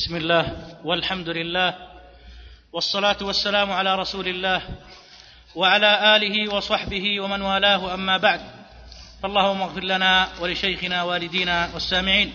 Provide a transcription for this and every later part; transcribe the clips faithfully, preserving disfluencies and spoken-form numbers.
بسم الله والحمد لله والصلاة والسلام على رسول الله وعلى آله وصحبه ومن والاه، أما بعد، فاللهم اغفر لنا ولشيخنا والدينا والسامعين.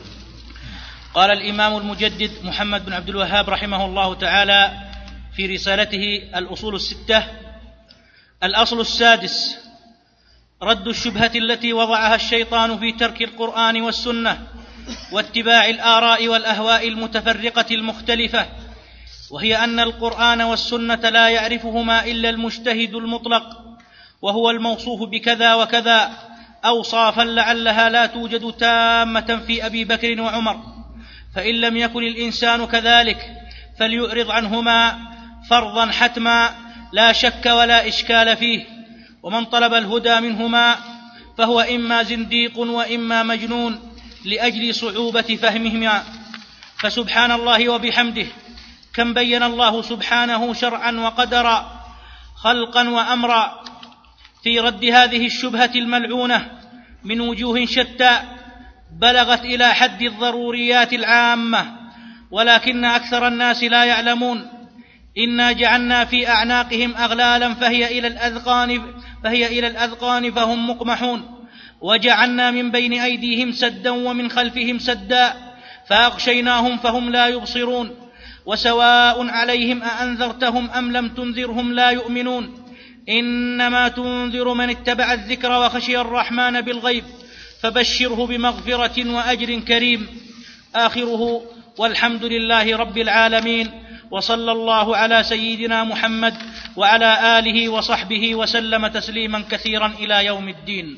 قال الإمام المجدد محمد بن عبد الوهاب رحمه الله تعالى في رسالته الأصول الستة: الأصل السادس رد الشبهة التي وضعها الشيطان في ترك القرآن والسنة واتباع الآراء والأهواء المتفرقة المختلفة، وهي أن القرآن والسنة لا يعرفهما إلا المجتهد المطلق، وهو الموصوف بكذا وكذا أوصافا لعلها لا توجد تامة في أبي بكر وعمر، فإن لم يكن الإنسان كذلك فليعرض عنهما فرضا حتما لا شك ولا إشكال فيه. ومن طلب الهدى منهما فهو إما زنديق وإما مجنون لأجل صعوبة فهمهما. فسبحان الله وبحمده كم بين الله سبحانه شرعا وقدرا، خلقا وأمرا، في رد هذه الشبهة الملعونة من وجوه شتى بلغت إلى حد الضروريات العامة، ولكن أكثر الناس لا يعلمون. إنا جعلنا في أعناقهم أغلالا فهي إلى الأذقان فهي إلى الأذقان فهم مقمحون، وجعلنا من بين أيديهم سدا ومن خلفهم سدا فأغشيناهم فهم لا يبصرون، وسواء عليهم أأنذرتهم أم لم تنذرهم لا يؤمنون. إنما تنذر من اتبع الذكر وخشي الرحمن بالغيب فبشره بمغفرة وأجر كريم. آخره: والحمد لله رب العالمين، وصلى الله على سيدنا محمد وعلى آله وصحبه وسلم تسليما كثيرا إلى يوم الدين.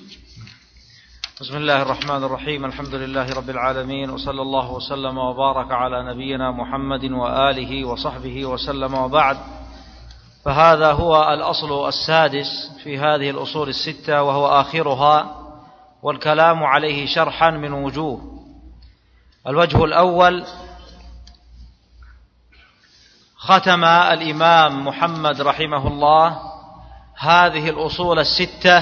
بسم الله الرحمن الرحيم. الحمد لله رب العالمين، وصلى الله وسلم وبارك على نبينا محمد وآله وصحبه وسلم، وبعد. فهذا هو الأصل السادس في هذه الأصول الستة، وهو آخرها، والكلام عليه شرحا من وجوه. الوجه الأول: ختم الإمام محمد رحمه الله هذه الأصول الستة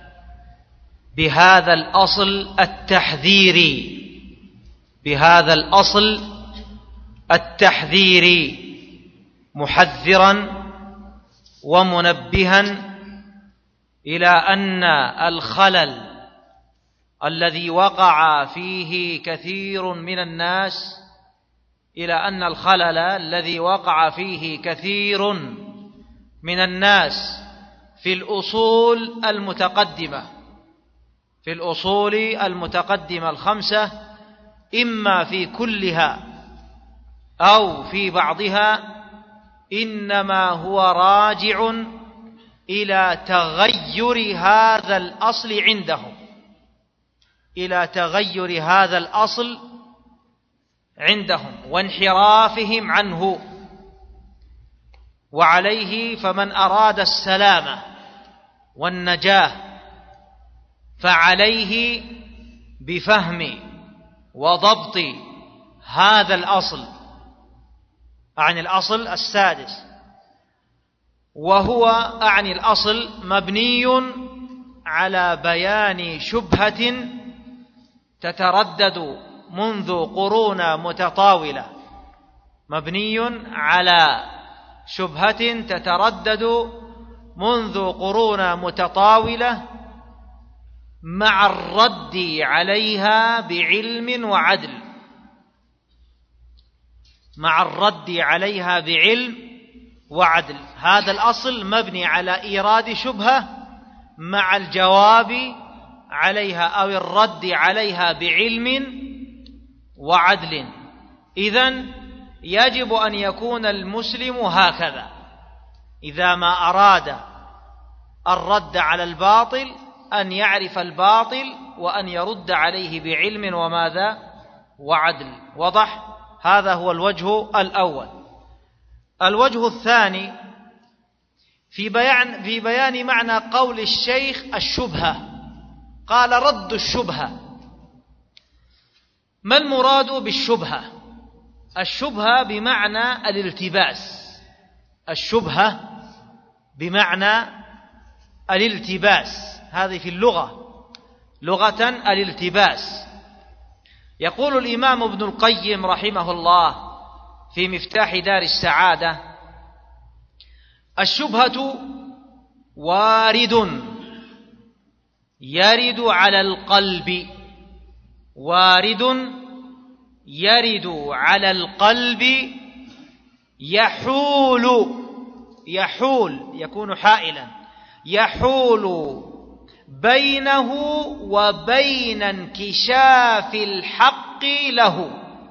بهذا الأصل التحذيري بهذا الأصل التحذيري محذرا ومنبها إلى أن الخلل الذي وقع فيه كثير من الناس إلى أن الخلل الذي وقع فيه كثير من الناس في الأصول المتقدمة في الأصول المتقدمة الخمسة، إما في كلها أو في بعضها، إنما هو راجع إلى تغير هذا الأصل عندهم إلى تغير هذا الأصل عندهم وانحرافهم عنه. وعليه فمن أراد السلامة والنجاة فعليه بفهم وضبط هذا الأصل، عن الأصل السادس، وهو أعني الأصل مبني على بيان شبهة تتردد منذ قرون متطاولة مبني على شبهة تتردد منذ قرون متطاولة مع الرد عليها بعلم وعدل مع الرد عليها بعلم وعدل هذا الأصل مبني على إيراد شبهة مع الجواب عليها أو الرد عليها بعلم وعدل. إذن يجب أن يكون المسلم هكذا إذا ما أراد الرد على الباطل، أن يعرف الباطل وأن يرد عليه بعلم وماذا وعدل. وضح؟ هذا هو الوجه الأول. الوجه الثاني في بيان, في بيان معنى قول الشيخ الشبهة. قال: رد الشبهة. ما المراد بالشبهة؟ الشبهة بمعنى الالتباس الشبهة بمعنى الالتباس هذه في اللغة لغة الالتباس. يقول الإمام ابن القيم رحمه الله في مفتاح دار السعادة: الشبهة وارد يرد على القلب، وارد يرد على القلب يحول، يحول يكون حائلا، يحول بينه وبين انكشاف الحق له.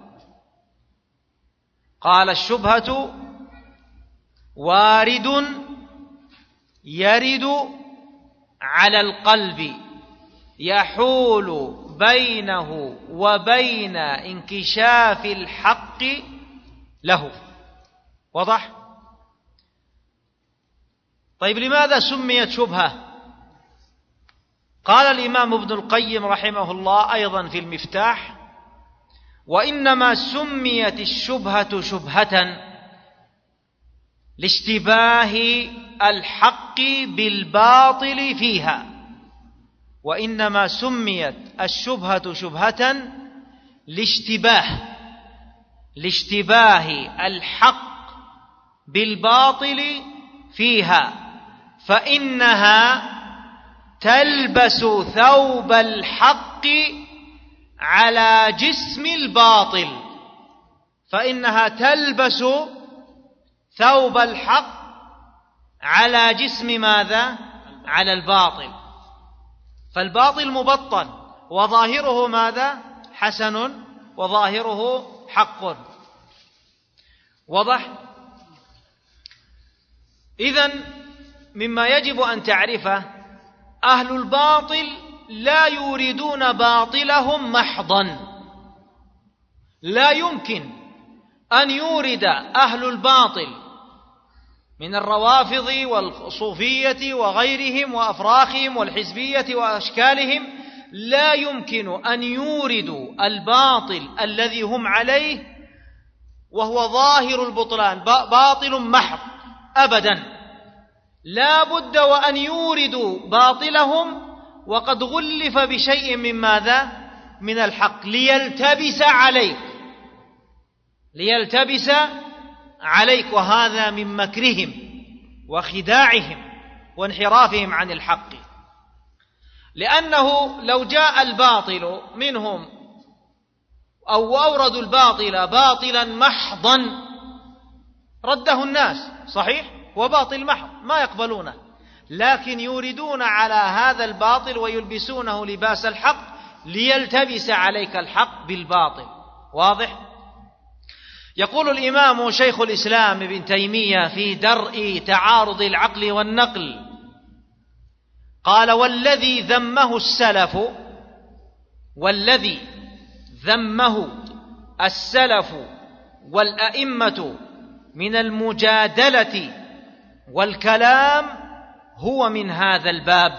قال: الشبهة وارد يرد على القلب يحول بينه وبين انكشاف الحق له. واضح؟ طيب، لماذا سميت شبهة؟ قال الإمام ابن القيم رحمه الله أيضا في المفتاح: وإنما سميت الشبهة شبهة لاشتباه الحق بالباطل فيها. وإنما سميت الشبهة شبهة لاشتباه لاشتباه الحق بالباطل فيها، فإنها تلبس ثوب الحق على جسم الباطل، فإنها تلبس ثوب الحق على جسم ماذا؟ على الباطل. فالباطل مبطل وظاهره ماذا؟ حسن، وظاهره حق. واضح؟ إذن مما يجب أن تعرفه: أهل الباطل لا يريدون باطلهم محضا. لا يمكن أن يورد أهل الباطل من الروافض والصوفية وغيرهم وأفراخهم والحزبية وأشكالهم، لا يمكن أن يوردوا الباطل الذي هم عليه وهو ظاهر البطلان، باطل محض، أبدا. لا بد وأن يوردوا باطلهم وقد غلف بشيء من ماذا؟ من الحق، ليلتبس عليك ليلتبس عليك وهذا من مكرهم وخداعهم وانحرافهم عن الحق. لأنه لو جاء الباطل منهم أو أوردوا الباطل باطلا محضا رده الناس، صحيح؟ وباطل محض ما يقبلونه، لكن يوردون على هذا الباطل ويلبسونه لباس الحق ليلتبس عليك الحق بالباطل. واضح؟ يقول الإمام شيخ الإسلام ابن تيمية في درء تعارض العقل والنقل، قال: والذي ذمه السلف والذي ذمه السلف والأئمة من المجادلة والكلام هو من هذا الباب،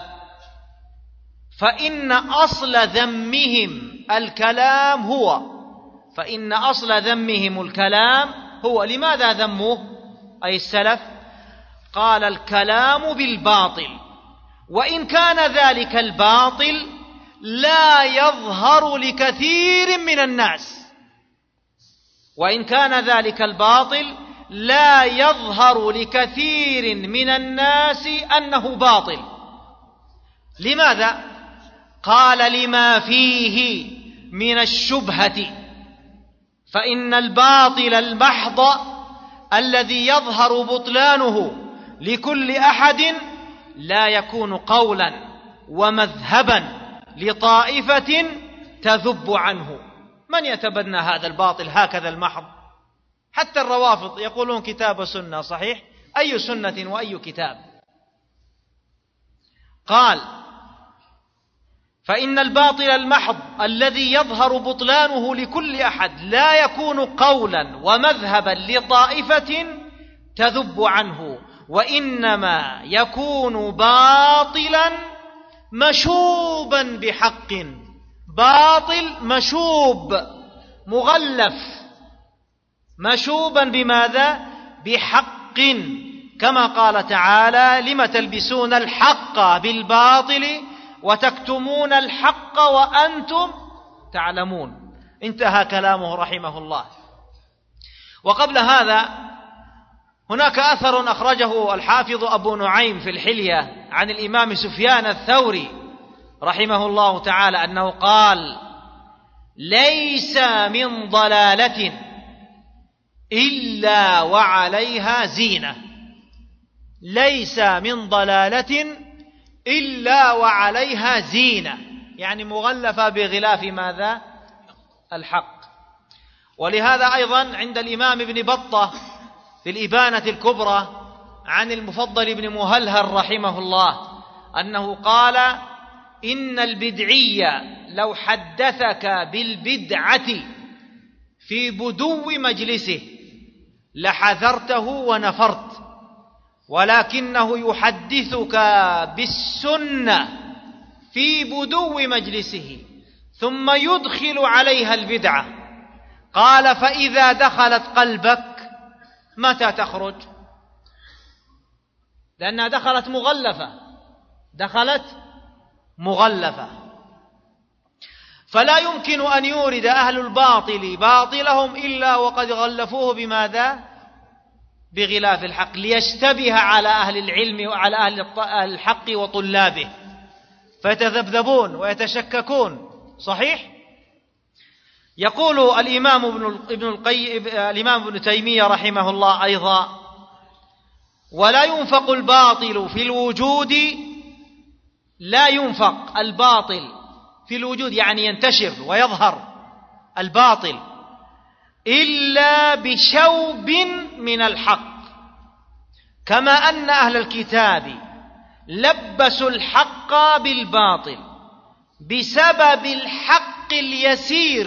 فإن أصل ذمهم الكلام هو فإن أصل ذمهم الكلام هو لماذا ذموه أي السلف؟ قال: الكلام بالباطل، وإن كان ذلك الباطل لا يظهر لكثير من الناس وإن كان ذلك الباطل لا يظهر لكثير من الناس أنه باطل. لماذا؟ قال: لما فيه من الشبهة، فإن الباطل المحض الذي يظهر بطلانه لكل أحد لا يكون قولا ومذهبا لطائفة تذب عنه. من يتبنى هذا الباطل هكذا المحض؟ حتى الروافض يقولون كتاب وسنة، صحيح؟ أي سنة وأي كتاب؟ قال: فإن الباطل المحض الذي يظهر بطلانه لكل أحد لا يكون قولا ومذهبا لطائفة تذب عنه، وإنما يكون باطلا مشوبا بحق. باطل مشوب مغلف، مشوبا بماذا؟ بحق، كما قال تعالى: لم تلبسون الحق بالباطل وتكتمون الحق وأنتم تعلمون. انتهى كلامه رحمه الله. وقبل هذا هناك أثر أخرجه الحافظ أبو نعيم في الحلية عن الإمام سفيان الثوري رحمه الله تعالى أنه قال: ليس من ضلالة إلا وعليها زينة. ليس من ضلالة إلا وعليها زينة، يعني مغلفة بغلاف ماذا؟ الحق. ولهذا أيضا عند الإمام ابن بطة في الإبانة الكبرى عن المفضل بن مهلهل رحمه الله أنه قال: إن البدعي لو حدثك بالبدعة في بدو مجلسه لحذرته ونفرت، ولكنه يحدثك بالسنة في بدو مجلسه ثم يدخل عليها البدعة. قال: فإذا دخلت قلبك متى تخرج؟ لأنها دخلت مغلفة، دخلت مغلفة. فلا يمكن أن يورد أهل الباطل باطلهم إلا وقد غلفوه بماذا؟ بغلاف الحق، ليشتبه على أهل العلم وعلى أهل الحق وطلابه، فيتذبذبون ويتشككون. صحيح؟ يقول الإمام ابن القيم الإمام ابن تيمية رحمه الله أيضا: ولا ينفق الباطل في الوجود، لا ينفق الباطل في الوجود يعني ينتشر ويظهر الباطل إلا بشوب من الحق، كما أن أهل الكتاب لبسوا الحق بالباطل بسبب الحق اليسير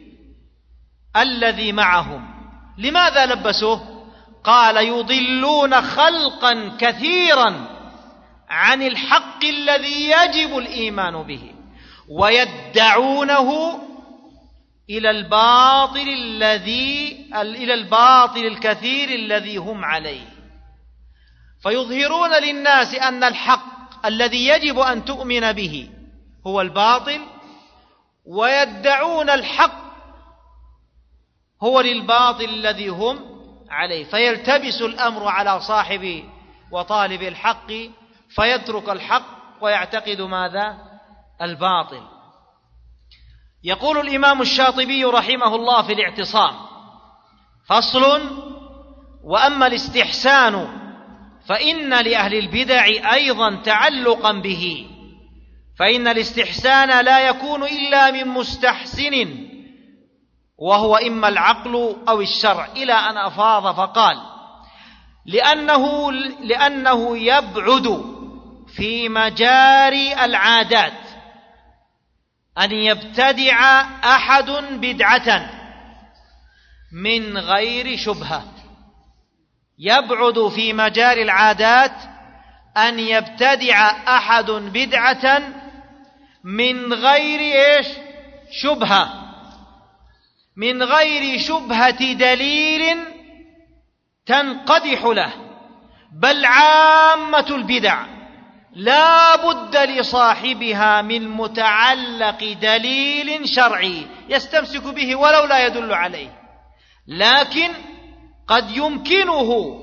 الذي معهم. لماذا لبسوه؟ قال: يضلون خلقا كثيرا عن الحق الذي يجب الإيمان به، ويدعونه إلى الباطل الذي إلى الباطل الكثير الذي هم عليه، فيظهرون للناس أن الحق الذي يجب أن تؤمن به هو الباطل، ويدعون الحق هو للباطل الذي هم عليه، فيلتبس الأمر على صاحب وطالب الحق فيترك الحق ويعتقد ماذا؟ الباطل. يقول الإمام الشاطبي رحمه الله في الاعتصام: فصل: وأما الاستحسان فإن لأهل البدع أيضا تعلقا به، فإن الاستحسان لا يكون إلا من مستحسن، وهو إما العقل أو الشرع، إلى أن أفاض فقال: لأنه, لأنه يبعد في مجاري العادات أن يبتدع أحد بدعة من غير شبهة. يبعد في مجاري العادات أن يبتدع أحد بدعة من غير إيش؟ شبهة، من غير شبهة دليل تنقدح له، بل عامة البدع لا بد لصاحبها من متعلق دليل شرعي يستمسك به ولو لا يدل عليه، لكن قد يمكنه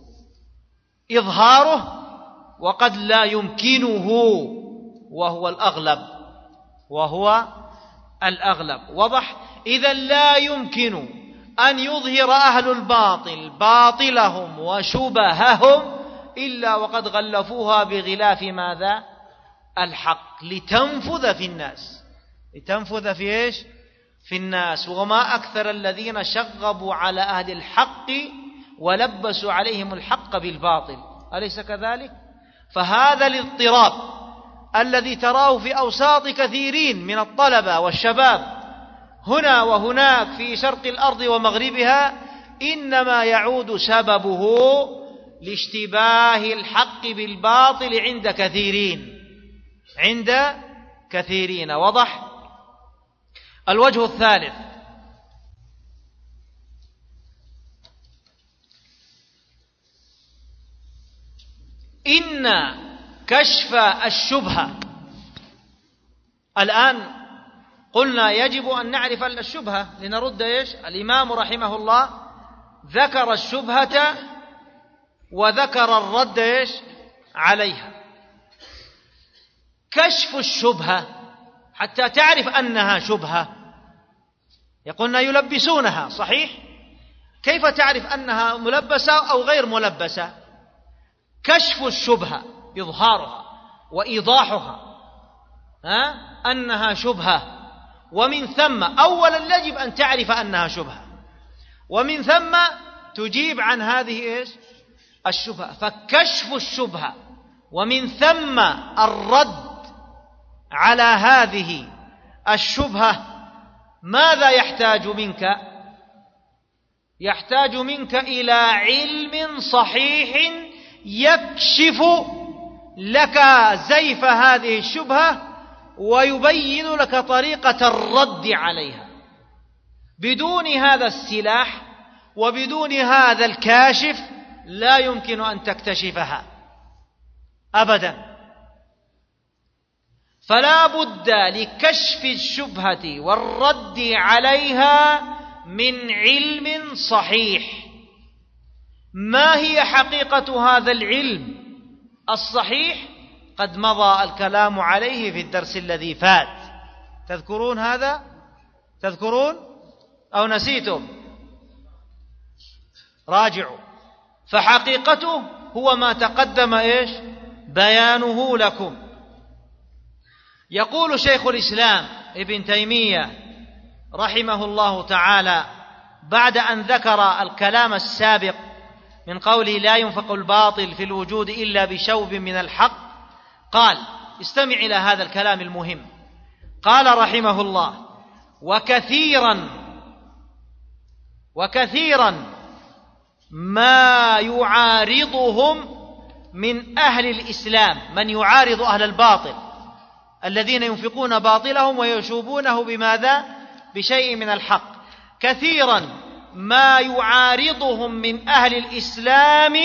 إظهاره وقد لا يمكنه، وهو الأغلب وهو الأغلب وضح. إذا لا يمكن أن يظهر أهل الباطل باطلهم وشبههم إلا وقد غلفوها بغلاف ماذا؟ الحق، لتنفذ في الناس، لتنفذ في إيش؟ في الناس. وما أكثر الذين شغبوا على أهل الحق ولبسوا عليهم الحق بالباطل، أليس كذلك؟ فهذا الاضطراب الذي تراه في أوساط كثيرين من الطلبة والشباب هنا وهناك في شرق الأرض ومغربها، إنما يعود سببه لاشتباه الحق بالباطل عند كثيرين عند كثيرين وضح. الوجه الثالث: إن كشف الشبهة. الآن قلنا يجب أن نعرف الشبهة لنرد إيش؟ الإمام رحمه الله ذكر الشبهة وذكر الرد إيش عليها. كشف الشبهة حتى تعرف أنها شبهة، يقولون يلبسونها، صحيح؟ كيف تعرف أنها ملبسة أو غير ملبسة؟ كشف الشبهة إظهارها وإيضاحها، ها؟ أنها شبهة، ومن ثم أولا يجب أن تعرف أنها شبهة، ومن ثم تجيب عن هذه إيش الشبهة. فكشف الشبهة ومن ثم الرد على هذه الشبهة ماذا يحتاج منك؟ يحتاج منك إلى علم صحيح يكشف لك زيف هذه الشبهة ويبين لك طريقة الرد عليها. بدون هذا السلاح وبدون هذا الكاشف لا يمكن أن تكتشفها أبدا. فلا بد لكشف الشبهة والرد عليها من علم صحيح. ما هي حقيقة هذا العلم الصحيح؟ قد مضى الكلام عليه في الدرس الذي فات، تذكرون هذا؟ تذكرون أو نسيتم؟ راجعوا. فحقيقته هو ما تقدم إيش بيانه لكم. يقول شيخ الإسلام ابن تيمية رحمه الله تعالى بعد أن ذكر الكلام السابق من قوله لا ينفق الباطل في الوجود إلا بشوب من الحق، قال استمع إلى هذا الكلام المهم. قال رحمه الله وكثيرا وكثيرا ما يعارضهم من أهل الإسلام، من يعارض أهل الباطل الذين ينفقون باطلهم ويشوبونه بماذا؟ بشيء من الحق. كثيرا ما يعارضهم من أهل الإسلام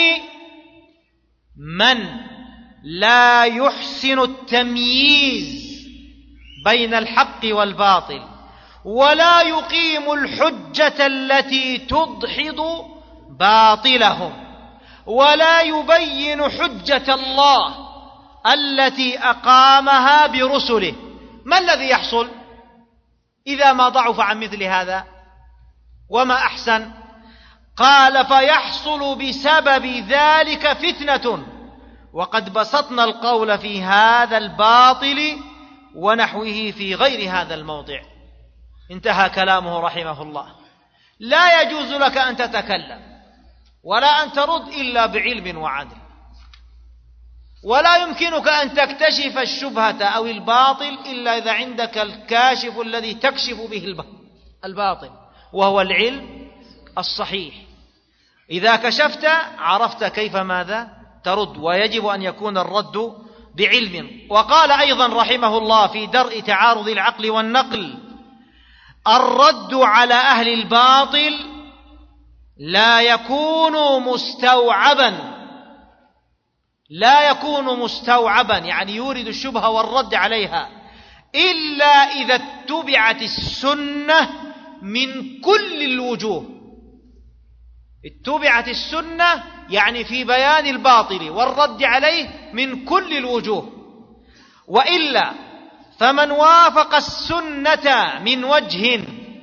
من لا يحسن التمييز بين الحق والباطل، ولا يقيم الحجة التي تدحض باطلهم، ولا يبين حجة الله التي أقامها برسله. ما الذي يحصل إذا ما ضعف عن مثل هذا؟ وما أحسن؟ قال فيحصل بسبب ذلك فتنة، وقد بسطنا القول في هذا الباطل ونحوه في غير هذا الموضع. انتهى كلامه رحمه الله. لا يجوز لك أن تتكلم ولا أن ترد إلا بعلم وعدل، ولا يمكنك أن تكتشف الشبهة أو الباطل إلا إذا عندك الكاشف الذي تكشف به الباطل، وهو العلم الصحيح. إذا كشفت عرفت كيف ماذا ترد، ويجب أن يكون الرد بعلم. وقال أيضا رحمه الله في درء تعارض العقل والنقل الرد على أهل الباطل لا يكون مستوعبا لا يكون مستوعبا يعني يورد الشبهة والرد عليها إلا إذا اتبعت السنة من كل الوجوه. اتبعت السنة يعني في بيان الباطل والرد عليه من كل الوجوه، وإلا فمن وافق السنة من وجه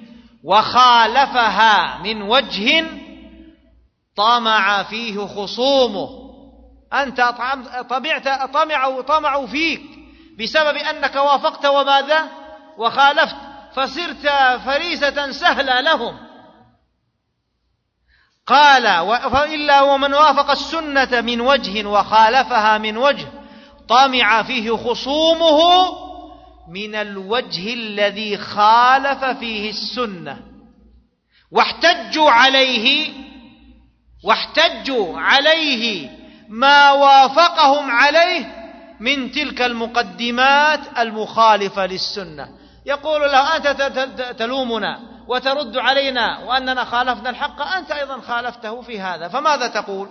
وخالفها من وجه طمع فيه خصومه. أنت طمعت طمعوا طمعوا فيك بسبب أنك وافقت وماذا وخالفت، فصرت فريسة سهلة لهم. قال وإلا ومن وافق السنة من وجه وخالفها من وجه طمع فيه خصومه من الوجه الذي خالف فيه السنة، واحتجوا عليه واحتجوا عليه ما وافقهم عليه من تلك المقدمات المخالفة للسنة. يقول له أنت تلومنا وترد علينا وأننا خالفنا الحق، أنت أيضا خالفته في هذا، فماذا تقول؟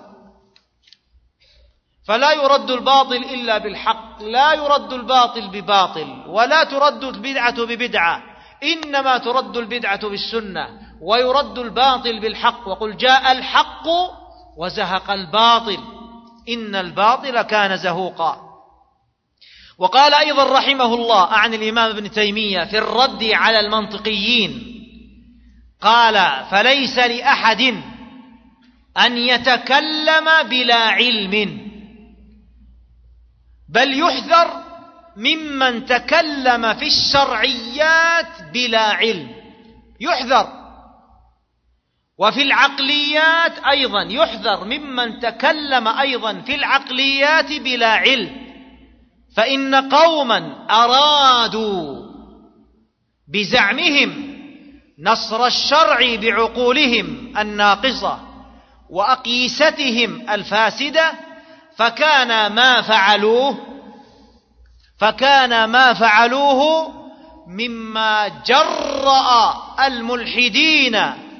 فلا يرد الباطل إلا بالحق، لا يرد الباطل بباطل، ولا ترد البدعة ببدعة، إنما ترد البدعة بالسنة ويرد الباطل بالحق، وقل جاء الحق وزهق الباطل إن الباطل كان زهوقا. وقال أيضا رحمه الله عن الإمام ابن تيمية في الرد على المنطقيين، قال فليس لأحد أن يتكلم بلا علم، بل يحذر ممن تكلم في الشرعيات بلا علم، يحذر. وفي العقليات أيضا يحذر ممن تكلم أيضا في العقليات بلا علم، فإن قوما أرادوا بزعمهم نصر الشرع بعقولهم الناقصة وأقيستهم الفاسدة، فكان ما فعلوه فكان ما فعلوه مما جرأ الملحدين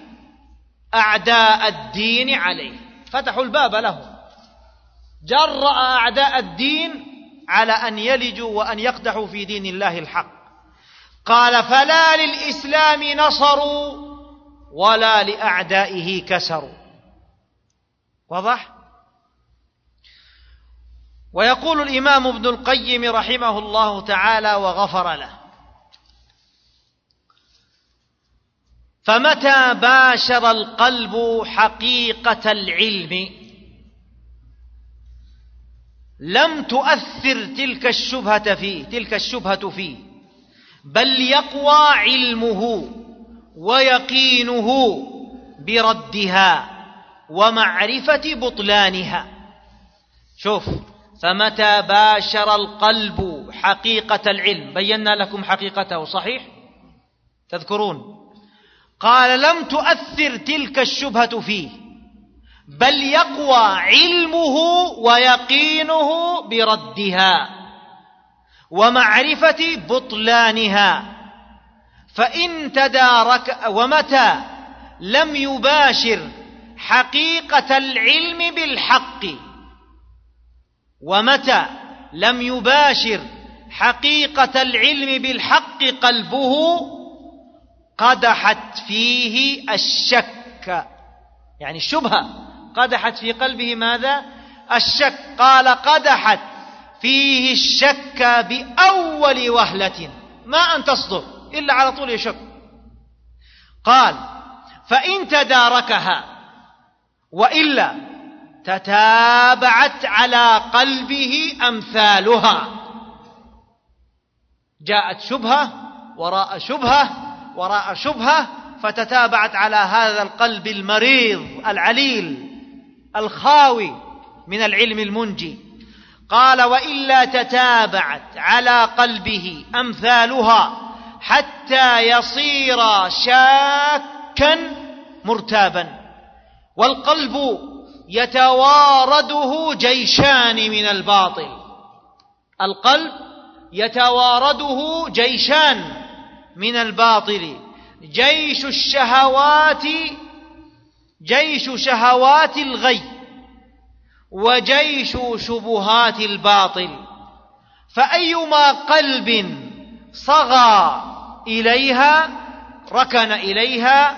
أعداء الدين عليه، فتحوا الباب له، جرأ أعداء الدين على أن يلجوا وأن يقدحوا في دين الله الحق. قال فلا للإسلام نصروا ولا لأعدائه كسروا. واضح؟ ويقول الإمام ابن القيم رحمه الله تعالى وغفر له: فمتى باشر القلب حقيقة العلم لم تؤثر تلك الشبهة فيه تلك الشبهة فيه بل يقوى علمه ويقينه بردها ومعرفة بطلانها. شوف، فمتى باشر القلب حقيقة العلم، بينا لكم حقيقته صحيح؟ تذكرون؟ قال لم تؤثر تلك الشبهة فيه بل يقوى علمه ويقينه بردها ومعرفة بطلانها. فإن تدارك ومتى لم يباشر حقيقة العلم بالحق ومتى لم يباشر حقيقة العلم بالحق قلبه قدحت فيه الشك، يعني الشبهة قدحت في قلبه ماذا؟ الشك. قال قدحت فيه الشك بأول وهلة، ما أن تصدر إلا على طول يشك. قال فإن تداركها وإلا تتابعت على قلبه أمثالها، جاءت شبهة وراء شبهة وراء شبهة فتتابعت على هذا القلب المريض العليل الخاوي من العلم المنجي. قال وإلا تتابعت على قلبه أمثالها حتى يصير شاكا مرتابا. والقلب يتوارده جيشان من الباطل، القلب يتوارده جيشان من الباطل، جيش الشهوات جيش شهوات الغي وجيش شبهات الباطل. فأيما قلب صغى إليها ركن إليها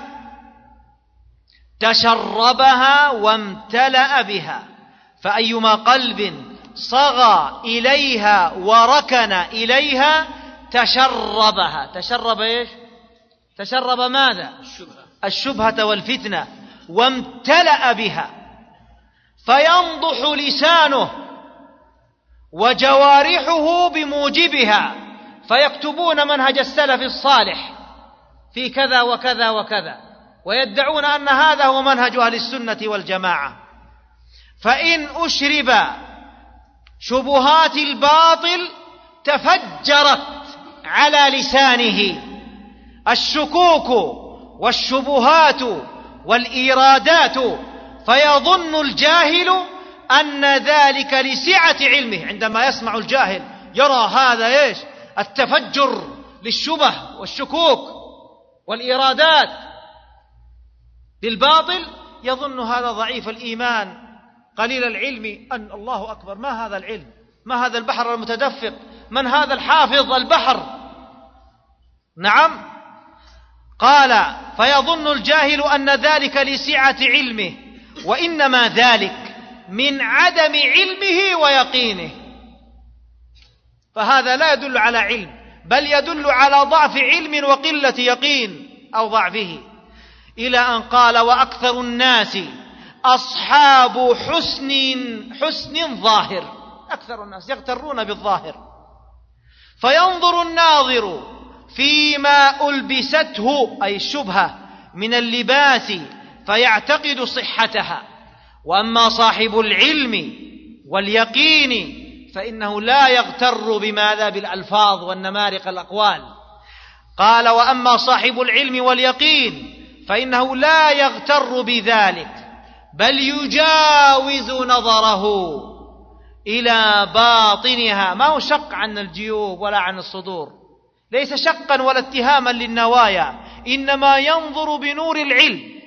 تشربها وامتلأ بها، فأيما قلب صغى إليها وركن إليها تشربها. تشرب إيش؟ تشرب ماذا؟ الشبهة, الشبهة والفتنة، وامتلأ بها، فينضح لسانه وجوارحه بموجبها، فيكتبون منهج السلف الصالح في كذا وكذا وكذا، ويدعون أن هذا هو منهج أهل السنة والجماعة. فإن أشرب شبهات الباطل تفجرت على لسانه الشكوك والشبهات والإيرادات، فيظن الجاهل أن ذلك لسعة علمه. عندما يسمع الجاهل يرى هذا إيش؟ التفجر للشبه والشكوك والإيرادات للباطل، يظن هذا ضعيف الإيمان قليل العلم. أن الله أكبر، ما هذا العلم؟ ما هذا البحر المتدفق؟ من هذا الحافظ البحر؟ نعم. قال: فيظن الجاهل أن ذلك لسعة علمه، وإنما ذلك من عدم علمه ويقينه. فهذا لا يدل على علم، بل يدل على ضعف علم وقلة يقين أو ضعفه. إلى أن قال: وأكثر الناس أصحاب حسن حسن ظاهر. أكثر الناس يغترون بالظاهر، فينظر الناظر فيما ألبسته أي الشبهة من اللباس فيعتقد صحتها. وأما صاحب العلم واليقين فإنه لا يغتر بماذا؟ بالألفاظ والنمارق الأقوال. قال: وأما صاحب العلم واليقين فإنه لا يغتر بذلك، بل يجاوز نظره إلى باطنها. ما هو شق عن الجيوب ولا عن الصدور، ليس شقا ولا اتهاما للنوايا، إنما ينظر بنور العلم.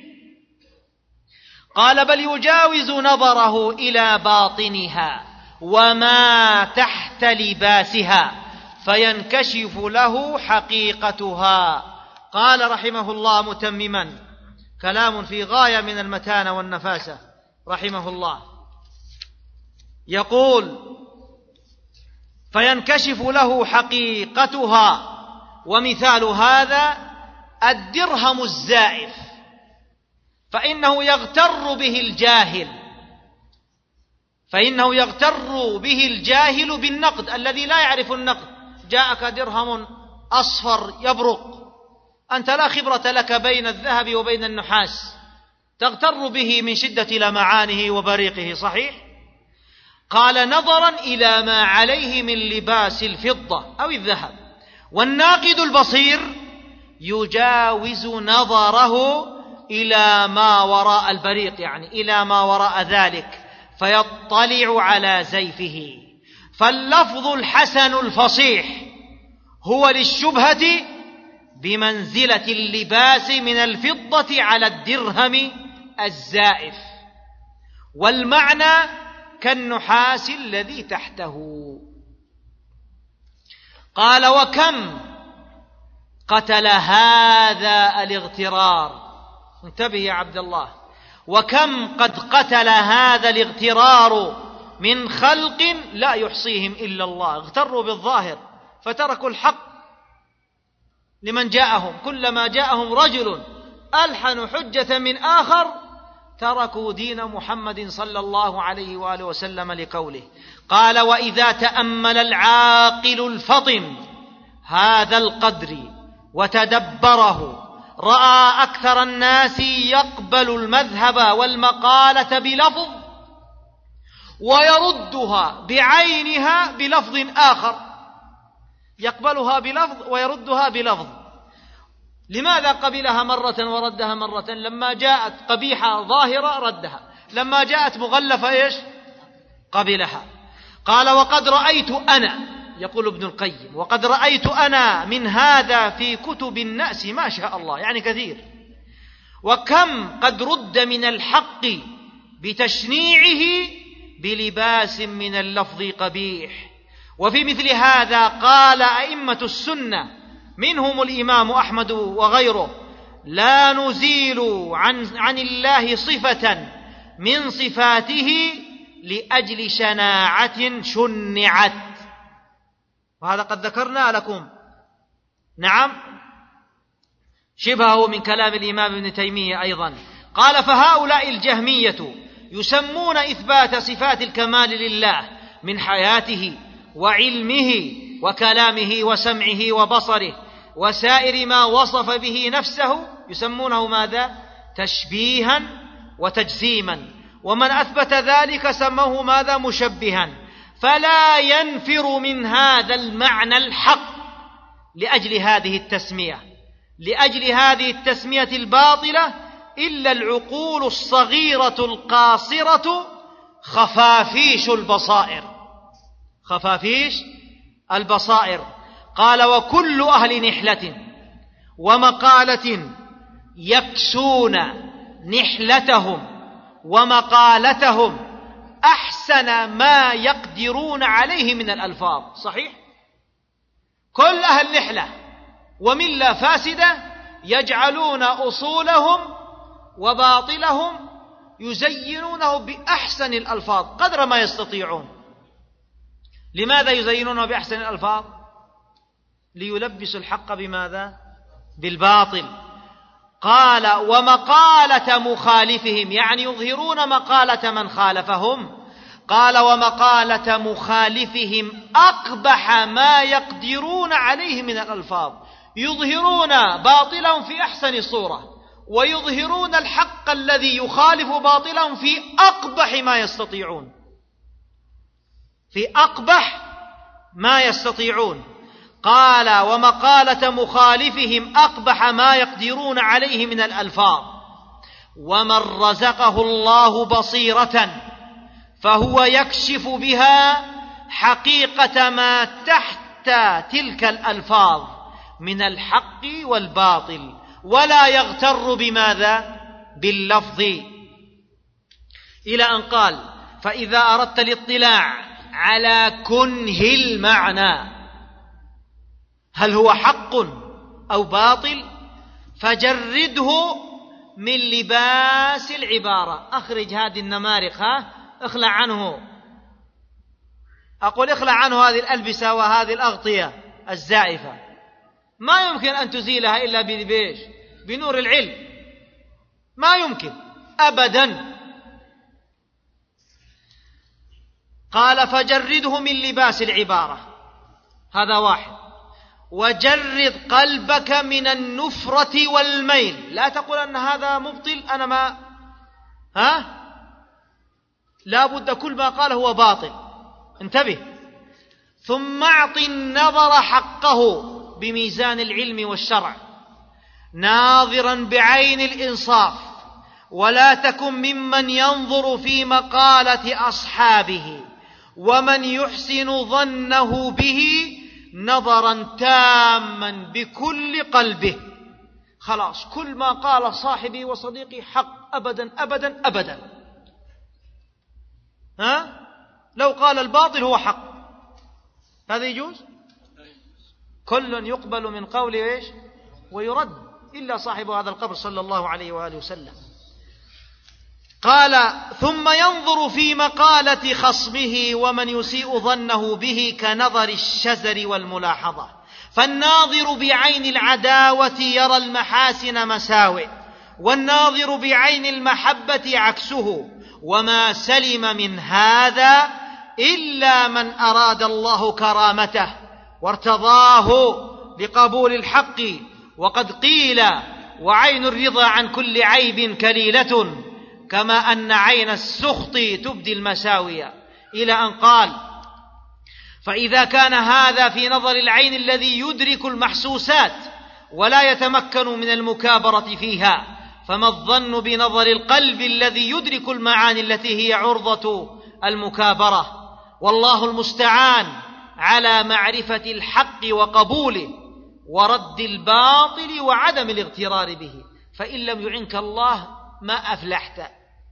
قال: بل يجاوز نظره إلى باطنها وما تحت لباسها فينكشف له حقيقتها. قال رحمه الله متمما، كلام في غاية من المتانة والنفاسة رحمه الله، يقول: فينكشف له حقيقتها. ومثال هذا الدرهم الزائف، فإنه يغتر به الجاهل فإنه يغتر به الجاهل بالنقد الذي لا يعرف النقد. جاءك درهم أصفر يبرق، أنت لا خبرة لك بين الذهب وبين النحاس، تغتر به من شدة لمعانه وبريقه، صحيح؟ قال: نظرا إلى ما عليه من لباس الفضة أو الذهب. والناقد البصير يجاوز نظره إلى ما وراء البريق، يعني إلى ما وراء ذلك، فيطلع على زيفه. فاللفظ الحسن الفصيح هو للشبهة بمنزلة اللباس من الفضة على الدرهم الزائف، والمعنى كالنحاس الذي تحته. قال: وكم قتل هذا الاغترار. انتبه يا عبد الله، وكم قد قتل هذا الاغترار من خلق لا يحصيهم إلا الله. اغتروا بالظاهر فتركوا الحق لمن جاءهم. كلما جاءهم رجل ألحن حجة من آخر تركوا دين محمد صلى الله عليه وآله وسلم لقوله. قال: وإذا تأمل العاقل الفطن هذا القدر وتدبره رأى أكثر الناس يقبل المذهب والمقالة بلفظ ويردها بعينها بلفظ آخر. يقبلها بلفظ ويردها بلفظ. لماذا قبلها مرة وردها مرة؟ لما جاءت قبيحة ظاهرة ردها، لما جاءت مغلفة إيش؟ قبلها. قال: وقد رأيت أنا، يقول ابن القيم، وقد رأيت أنا من هذا في كتب النأس ما شاء الله، يعني كثير. وكم قد رد من الحق بتشنيعه بلباس من اللفظ قبيح. وفي مثل هذا قال أئمة السنة منهم الإمام أحمد وغيره: لا نزيل عن, عن الله صفة من صفاته لأجل شناعة شنعت. وهذا قد ذكرنا لكم نعم شبهه من كلام الإمام ابن تيمية أيضا. قال: فهؤلاء الجهمية يسمون إثبات صفات الكمال لله من حياته وعلمه وكلامه وسمعه وبصره وسائر ما وصف به نفسه، يسمونه ماذا؟ تشبيها وتجسيما. ومن أثبت ذلك سموه ماذا؟ مشبها. فلا ينفر من هذا المعنى الحق لأجل هذه التسمية لأجل هذه التسمية الباطلة إلا العقول الصغيرة القاصرة خفافيش البصائر خفافيش البصائر. قال: وكل أهل نحلة ومقالة يكسون نحلتهم ومقالتهم أحسن ما يقدرون عليه من الألفاظ. صحيح؟ كل أهل نحلة وملة فاسدة يجعلون أصولهم وباطلهم يزينونه بأحسن الألفاظ قدر ما يستطيعون. لماذا يزينونه بأحسن الألفاظ؟ ليلبسوا الحق بماذا؟ بالباطل. قال ومقالة مخالفهم، يعني يظهرون مقالة من خالفهم. قال ومقالة مخالفهم أقبح ما يقدرون عليه من الألفاظ، يظهرون باطلهم في أحسن صورة ويظهرون الحق الذي يخالف باطلهم في أقبح ما يستطيعون، في أقبح ما يستطيعون. قال ومقالة مخالفهم أقبح ما يقدرون عليه من الألفاظ. ومن رزقه الله بصيرة فهو يكشف بها حقيقة ما تحت تلك الألفاظ من الحق والباطل، ولا يغتر بماذا؟ باللفظ. إلى أن قال فإذا أردت الاطلاع على كنه المعنى، هل هو حق أو باطل، فجرده من لباس العبارة. أخرج هذه النمارق، ها اخلع عنه، أقول اخلع عنه هذه الألبسة وهذه الأغطية الزائفة، ما يمكن أن تزيلها إلا ببيش بنور العلم، ما يمكن أبدا. قال فجرده من لباس العبارة، هذا واحد. وجرد قلبك من النفرة والميل، لا تقول أن هذا مبطل أنا ما ها لا بد كل ما قاله هو باطل، انتبه. ثم اعط النظر حقه بميزان العلم والشرع، ناظرا بعين الإنصاف، ولا تكن ممن ينظر في مقالة أصحابه ومن يحسن ظنه به نظرا تاما بكل قلبه. خلاص كل ما قال صاحبي وصديقي حق، أبدا أبدا أبدا. ها؟ لو قال الباطل هو حق، هذا يجوز؟ كل يقبل من قول إيش ويرد إلا صاحب هذا القبر صلى الله عليه وآله وسلم. قال ثم ينظر في مقالة خصمه ومن يسيء ظنه به كنظر الشزر والملاحظة. فالناظر بعين العداوة يرى المحاسن مساوئ، والناظر بعين المحبة عكسه، وما سلم من هذا إلا من أراد الله كرامته وارتضاه لقبول الحق. وقد قيل وعين الرضا عن كل عيب كليلة، كما أن عين السخط تبدي المساوية. إلى أن قال فإذا كان هذا في نظر العين الذي يدرك المحسوسات ولا يتمكن من المكابرة فيها، فما الظن بنظر القلب الذي يدرك المعاني التي هي عرضة المكابرة. والله المستعان على معرفة الحق وقبوله ورد الباطل وعدم الاغترار به، فإن لم يعنك الله ما أفلحت.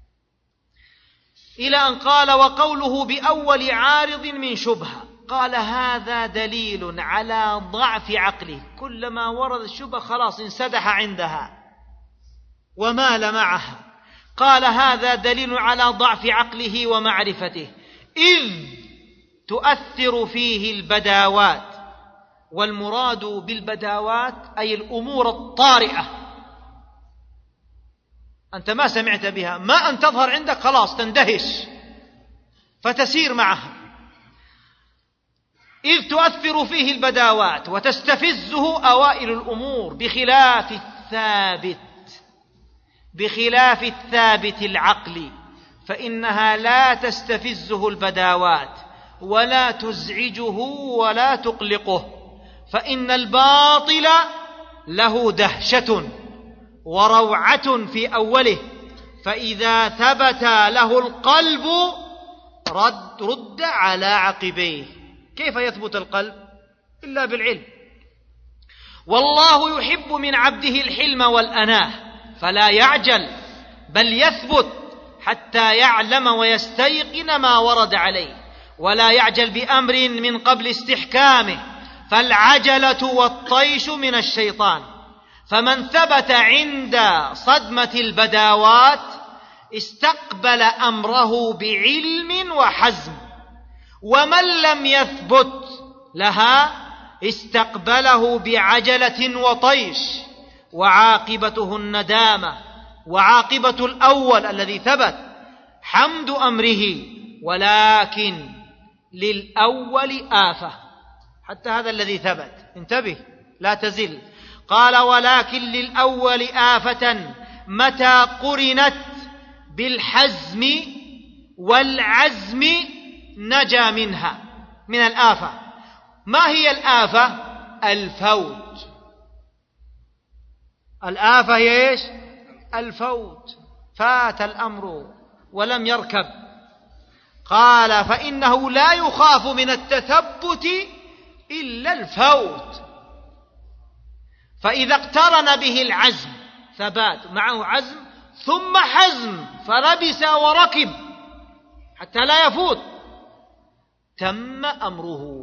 إلى أن قال وقوله بأول عارض من شبهة، قال هذا دليل على ضعف عقله، كلما ورد الشبهة خلاص انسدح عندها ومال معها. قال هذا دليل على ضعف عقله ومعرفته، إذ تؤثر فيه البداوات. والمراد بالبداوات أي الأمور الطارئة، أنت ما سمعت بها، ما أن تظهر عندك خلاص تندهش فتسير معها. إذ تؤثر فيه البداوات وتستفزه أوائل الأمور، بخلاف الثابت بخلاف الثابت العقلي، فإنها لا تستفزه البداوات ولا تزعجه ولا تقلقه، فإن الباطل له دهشة وروعة في أوله، فإذا ثبت له القلب رد, رد على عقبيه. كيف يثبت القلب؟ إلا بالعلم. والله يحب من عبده الحلم والأناه، فلا يعجل بل يثبت حتى يعلم ويستيقن ما ورد عليه، ولا يعجل بأمر من قبل استحكامه، فالعجلة والطيش من الشيطان. فمن ثبت عند صدمة البداوات استقبل أمره بعلم وحزم، ومن لم يثبت لها استقبله بعجلة وطيش، وعاقبته الندامة. وعاقبة الأول الذي ثبت حمد أمره، ولكن للأول آفة. حتى هذا الذي ثبت، انتبه لا تزل. قال: ولكن للأول آفة متى قرنت بالحزم والعزم نجا منها، من الآفة. ما هي الآفة؟ الفوت. الآفة هي إيش؟ الفوت، فات الأمر ولم يركب. قال: فإنه لا يخاف من التثبت إلا الفوت، فإذا اقترن به العزم، ثبات معه عزم ثم حزم، فلبس وركب حتى لا يفوت، تم أمره.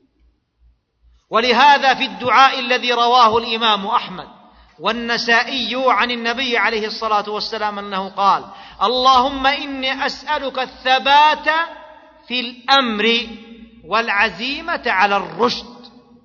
ولهذا في الدعاء الذي رواه الإمام أحمد والنسائي عن النبي عليه الصلاة والسلام أنه قال: اللهم إني أسألك الثبات في الأمر والعزيمة على الرشد.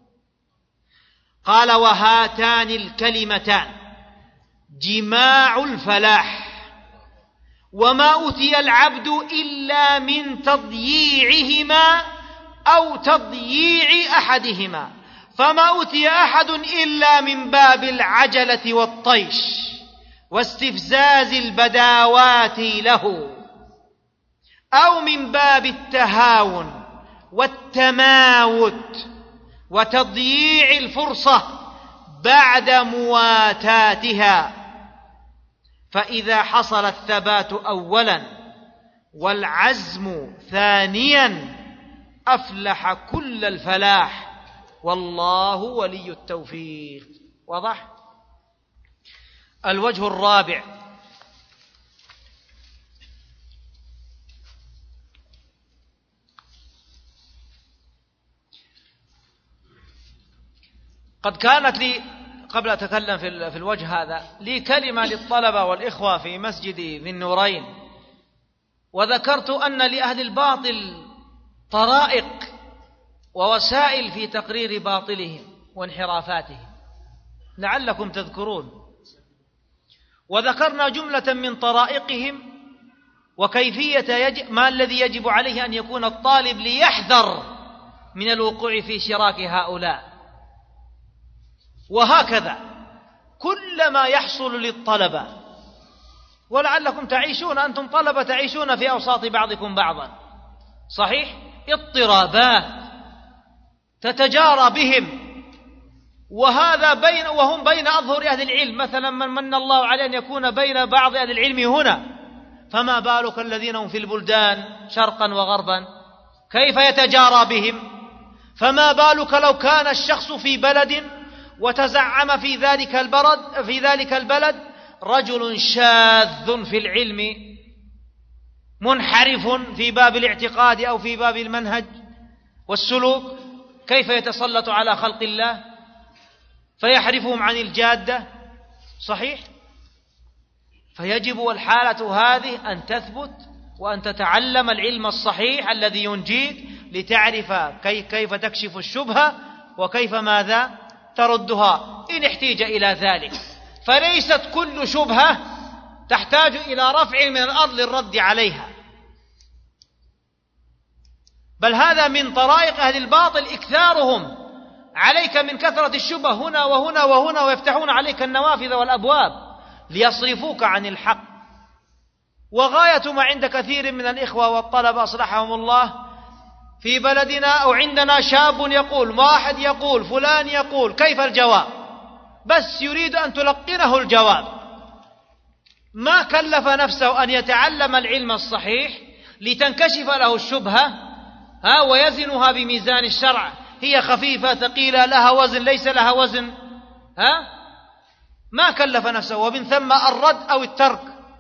قال: وهاتان الكلمتان جماع الفلاح، وما أوتي العبد إلا من تضييعهما أو تضييع أحدهما، فما أوتي أحد إلا من باب العجلة والطيش واستفزاز البداوات له، أو من باب التهاون والتماوت وتضييع الفرصة بعد مواتاتها. فإذا حصل الثبات أولا والعزم ثانيا أفلح كل الفلاح، والله ولي التوفيق. واضح؟ الوجه الرابع: قد كانت لي قبل أتكلم في الوجه هذا لي كلمة للطلبة والإخوة في مسجد ذي النورين، وذكرت أن لأهل الباطل طرائق ووسائل في تقرير باطلهم وانحرافاتهم، لعلكم تذكرون. وذكرنا جملة من طرائقهم وكيفية يجب ما الذي يجب عليه أن يكون الطالب ليحذر من الوقوع في شراك هؤلاء. وهكذا كلما يحصل للطلبة، ولعلكم تعيشون أنتم طلبة تعيشون في أوساط بعضكم بعضا، صحيح، اضطرابات تتجارى بهم، وهذا بين وهم بين أظهر أهل العلم. مثلا من من الله عليه أن يكون بين بعض أهل العلم هنا، فما بالك الذين هم في البلدان شرقا وغربا، كيف يتجارى بهم؟ فما بالك لو كان الشخص في بلد وتزعم في ذلك البلد في ذلك البلد رجل شاذ في العلم منحرف في باب الاعتقاد أو في باب المنهج والسلوك، كيف يتسلط على خلق الله فيحرفهم عن الجادة؟ صحيح. فيجب الحالة هذه أن تثبت وأن تتعلم العلم الصحيح الذي ينجيك لتعرف كيف تكشف الشبهة وكيف ماذا تردها إن احتيج إلى ذلك. فليست كل شبهة تحتاج إلى رفع من الأرض للرد عليها، بل هذا من طرائق أهل الباطل إكثارهم عليك من كثرة الشبه هنا وهنا وهنا، ويفتحون عليك النوافذ والأبواب ليصرفوك عن الحق. وغاية ما عند كثير من الإخوة والطلبة أصلحهم الله في بلدنا أو عندنا شاب يقول، واحد يقول، فلان يقول، كيف الجواب؟ بس يريد أن تلقنه الجواب، ما كلف نفسه أن يتعلم العلم الصحيح لتنكشف له الشبهة ها ويزنها بميزان الشرع، هي خفيفة ثقيلة لها وزن ليس لها وزن، ها ما كلف نفسه، ومن ثم الرد أو الترك.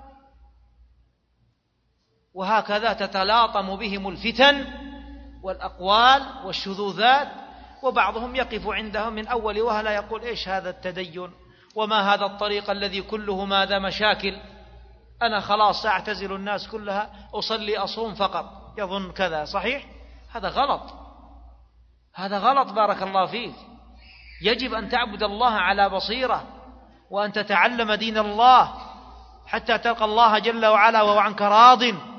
وهكذا تتلاطم بهم الفتن والأقوال والشذوذات، وبعضهم يقف عندهم من أول وهلة يقول إيش هذا التدين وما هذا الطريق الذي كله ماذا مشاكل، أنا خلاص سأعتزل الناس كلها، أصلي أصوم فقط، يظن كذا. صحيح؟ هذا غلط، هذا غلط بارك الله فيك. يجب أن تعبد الله على بصيرة، وأن تتعلم دين الله حتى تلقى الله جل وعلا وهو عنك راض.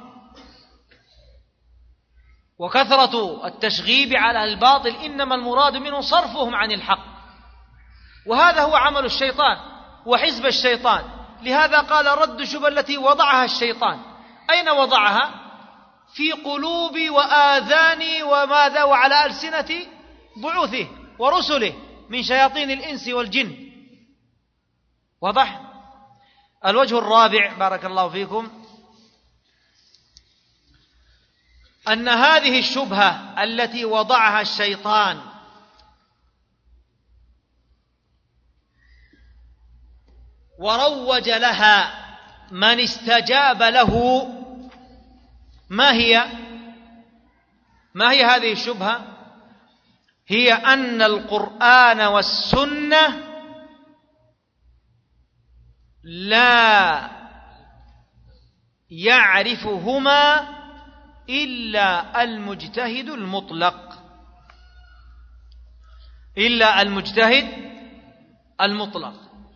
وكثرة التشغيب على الباطل إنما المراد منه صرفهم عن الحق، وهذا هو عمل الشيطان وحزب الشيطان. لهذا قال رد الشبهة التي وضعها الشيطان. أين وضعها؟ في قلوب وآذان وماذا وعلى ألسنة بعوثه ورسله من شياطين الإنس والجن. واضح؟ الوجه الرابع بارك الله فيكم أن هذه الشبهة التي وضعها الشيطان وروج لها من استجاب له، ما هي؟ ما هي هذه الشبهة؟ هي أن القرآن والسنة لا يعرفهما إلا المجتهد المطلق، إلا المجتهد المطلق،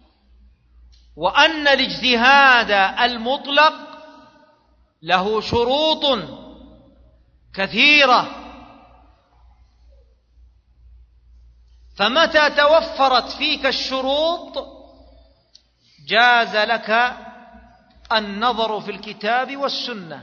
وأن الاجتهاد المطلق له شروط كثيرة، فمتى توفرت فيك الشروط جاز لك النظر في الكتاب والسنة،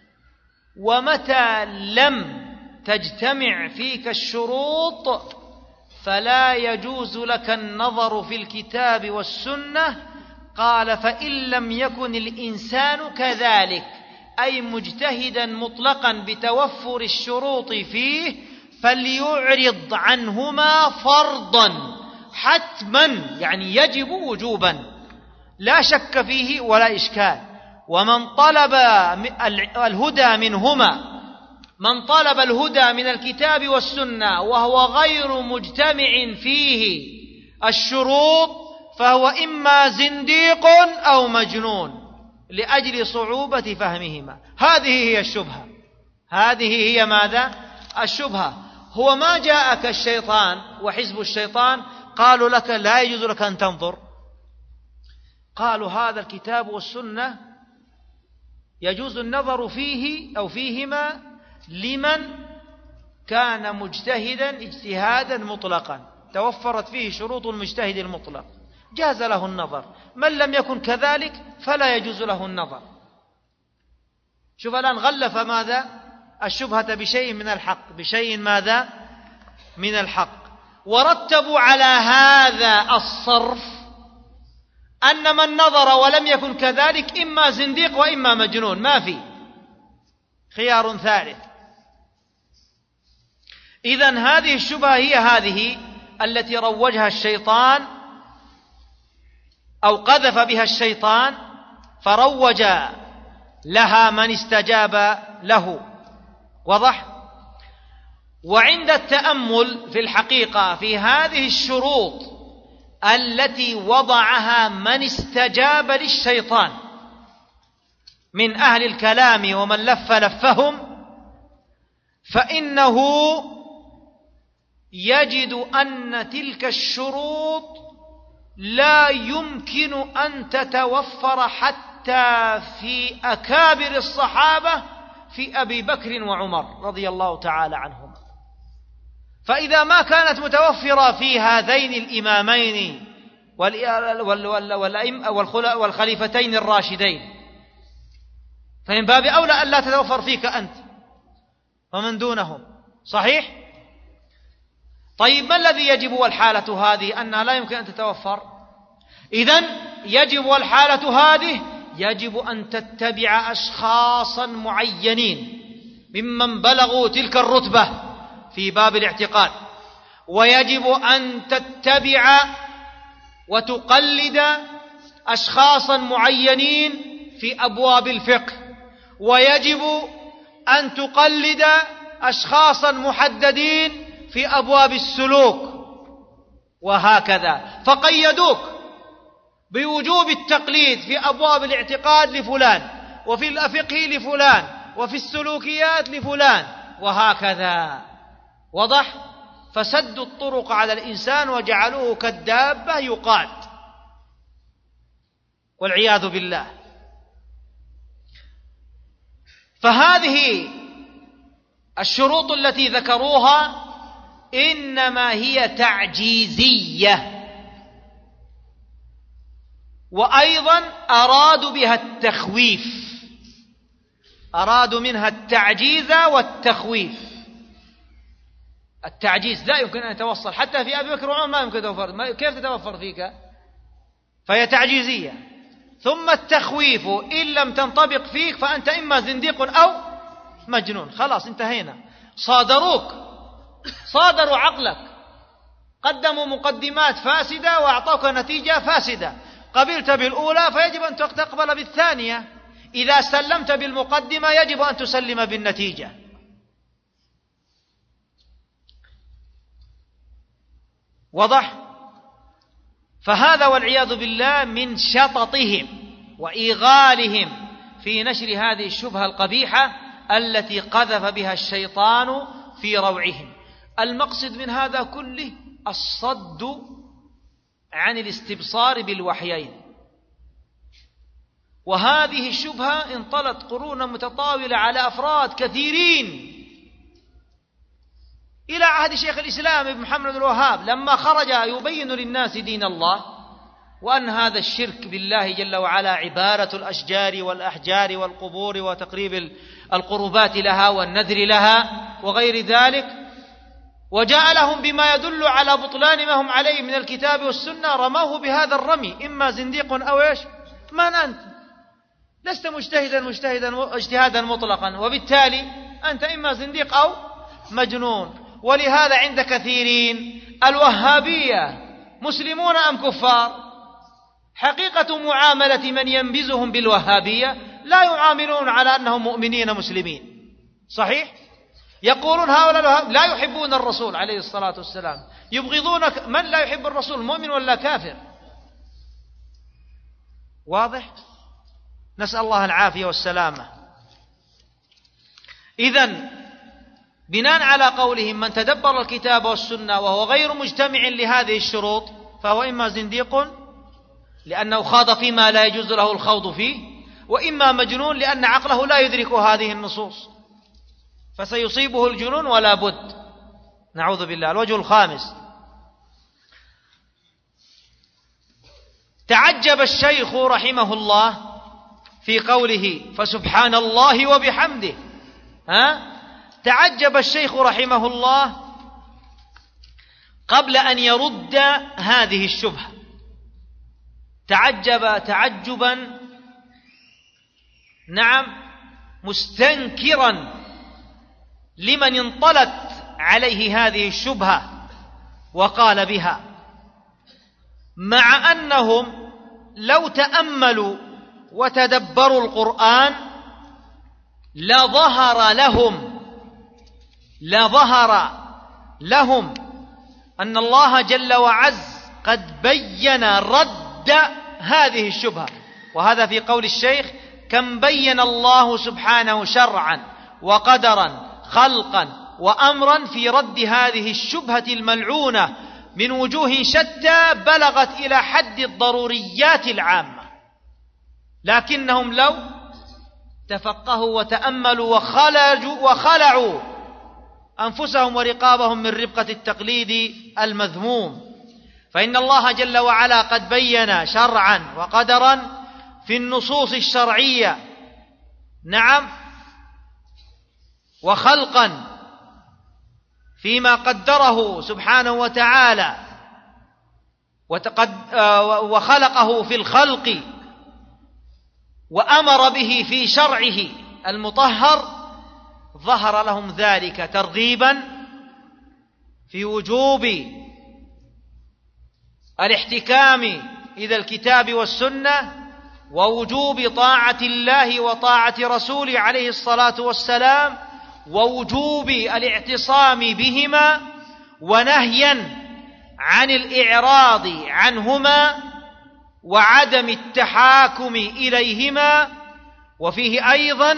ومتى لم تجتمع فيك الشروط فلا يجوز لك النظر في الكتاب والسنة. قال فإن لم يكن الإنسان كذلك، أي مجتهدا مطلقا بتوفر الشروط فيه، فليعرض عنهما فرضا حتما، يعني يجب وجوبا لا شك فيه ولا إشكال. ومن طلب الهدى منهما، من طلب الهدى من الكتاب والسنة وهو غير مجتمع فيه الشروط فهو إما زنديق أو مجنون لأجل صعوبة فهمهما. هذه هي الشبهة، هذه هي ماذا؟ الشبهة. هو ما جاءك الشيطان وحزب الشيطان قالوا لك لا يجوز لك أن تنظر، قالوا هذا الكتاب والسنة يجوز النظر فيه أو فيهما لمن كان مجتهدا اجتهادا مطلقا توفرت فيه شروط المجتهد المطلق، جاز له النظر. من لم يكن كذلك فلا يجوز له النظر. شوف الآن غلف ماذا؟ الشبهة بشيء من الحق، بشيء ماذا؟ من الحق. ورتبوا على هذا الصرف أن من نظر ولم يكن كذلك إما زنديق وإما مجنون، ما في خيار ثالث. إذن هذه الشبهة هي هذه التي روجها الشيطان أو قذف بها الشيطان، فروج لها من استجاب له. واضح؟ وعند التأمل في الحقيقة في هذه الشروط التي وضعها من استجاب للشيطان من أهل الكلام ومن لف لفهم، فإنه يجد أن تلك الشروط لا يمكن أن تتوفر حتى في أكابر الصحابة، في أبي بكر وعمر رضي الله تعالى عنهم. فإذا ما كانت متوفرة في هذين الإمامين والخليفتين الراشدين، فمن باب أولى أن لا تتوفر فيك أنت ومن دونهم. صحيح؟ طيب ما الذي يجب والحالة هذه أنها لا يمكن أن تتوفر؟ إذن يجب والحالة هذه يجب أن تتبع أشخاصا معينين ممن بلغوا تلك الرتبة في باب الاعتقاد، ويجب أن تتبع وتقلد أشخاصا معينين في أبواب الفقه، ويجب أن تقلد أشخاصا محددين في أبواب السلوك، وهكذا. فقيدوك بوجوب التقليد في أبواب الاعتقاد لفلان، وفي الفقه لفلان، وفي السلوكيات لفلان، وهكذا. وضح؟ فسدوا الطرق على الإنسان وجعلوه كالدابة يقاد، والعياذ بالله. فهذه الشروط التي ذكروها إنما هي تعجيزية، وأيضا أرادوا بها التخويف، أرادوا منها التعجيز والتخويف. التعجيز لا يمكن أن يتوصل، حتى في أبي بكر وعمر ما يمكن توفر، كيف تتوفر فيك؟ فهي تعجيزية. ثم التخويف إن لم تنطبق فيك فأنت إما زنديق أو مجنون، خلاص انتهينا. صادروك، صادروا عقلك، قدموا مقدمات فاسدة وأعطوك نتيجة فاسدة، قبلت بالأولى فيجب أن تقبل بالثانية، إذا سلمت بالمقدمة يجب أن تسلم بالنتيجة. وضح؟ فهذا والعياذ بالله من شططهم وإيغالهم في نشر هذه الشبهة القبيحة التي قذف بها الشيطان في روعهم. المقصد من هذا كله الصد عن الاستبصار بالوحيين. وهذه الشبهة انطلت قرونا متطاولة على أفراد كثيرين إلى عهد شيخ الإسلام ابن محمد الوهاب، لما خرج يبين للناس دين الله، وأن هذا الشرك بالله جل وعلا عبارة الأشجار والأحجار والقبور وتقريب القربات لها والنذر لها وغير ذلك، وجاء لهم بما يدل على بطلان ما هم عليه من الكتاب والسنة، رموه بهذا الرمي: إما زنديق أو إيش؟ من أنت؟ لست مجتهدا مجتهدا اجتهادا مطلقا، وبالتالي أنت إما زنديق أو مجنون. ولهذا عند كثيرين الوهابية مسلمون أم كفار؟ حقيقة معاملة من ينبزهم بالوهابية لا يعاملون على أنهم مؤمنين مسلمين، صحيح؟ يقولون هؤلاء لا يحبون الرسول عليه الصلاة والسلام، يبغضون من لا يحب الرسول، مؤمن ولا كافر؟ واضح؟ نسأل الله العافية والسلامة. إذن بناء على قولهم من تدبر الكتاب والسنة وهو غير مجتمع لهذه الشروط فهو إما زنديق لأنه خاض فيما لا يجوز له الخوض فيه، وإما مجنون لأن عقله لا يدرك هذه النصوص، فسيصيبه الجنون ولا بد، نعوذ بالله. الوجه الخامس: تعجب الشيخ رحمه الله في قوله فسبحان الله وبحمده. ها؟ تعجب الشيخ رحمه الله قبل أن يرد هذه الشبهة، تعجب تعجبا نعم مستنكرا لمن انطلت عليه هذه الشبهة وقال بها، مع أنهم لو تأملوا وتدبروا القرآن لظهر لهم لظهر لهم أن الله جل وعز قد بين رد هذه الشبهة. وهذا في قول الشيخ: كم بين الله سبحانه شرعا وقدرا خلقا وأمرا في رد هذه الشبهة الملعونة من وجوه شتى بلغت إلى حد الضروريات العامة، لكنهم لو تفقهوا وتأملوا وخلجوا وخلعوا أنفسهم ورقابهم من ربقة التقليد المذموم، فإن الله جل وعلا قد بين شرعا وقدرا في النصوص الشرعية، نعم، وخلقا فيما قدره سبحانه وتعالى وخلقه في الخلق وأمر به في شرعه المطهر، ظهر لهم ذلك ترغيبا في وجوب الاحتكام إلى الكتاب والسنة، ووجوب طاعة الله وطاعة رسوله عليه الصلاة والسلام، ووجوب الاعتصام بهما، ونهيا عن الإعراض عنهما وعدم التحاكم إليهما، وفيه أيضا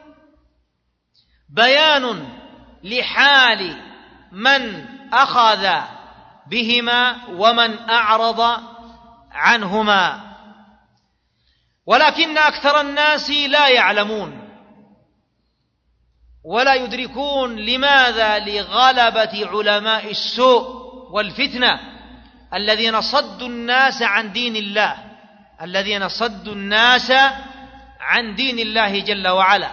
بيان لحال من أخذ بهما ومن أعرض عنهما. ولكن أكثر الناس لا يعلمون ولا يدركون لماذا لغلبة علماء السوء والفتنة الذين صدوا الناس عن دين الله الذين صدوا الناس عن دين الله جل وعلا،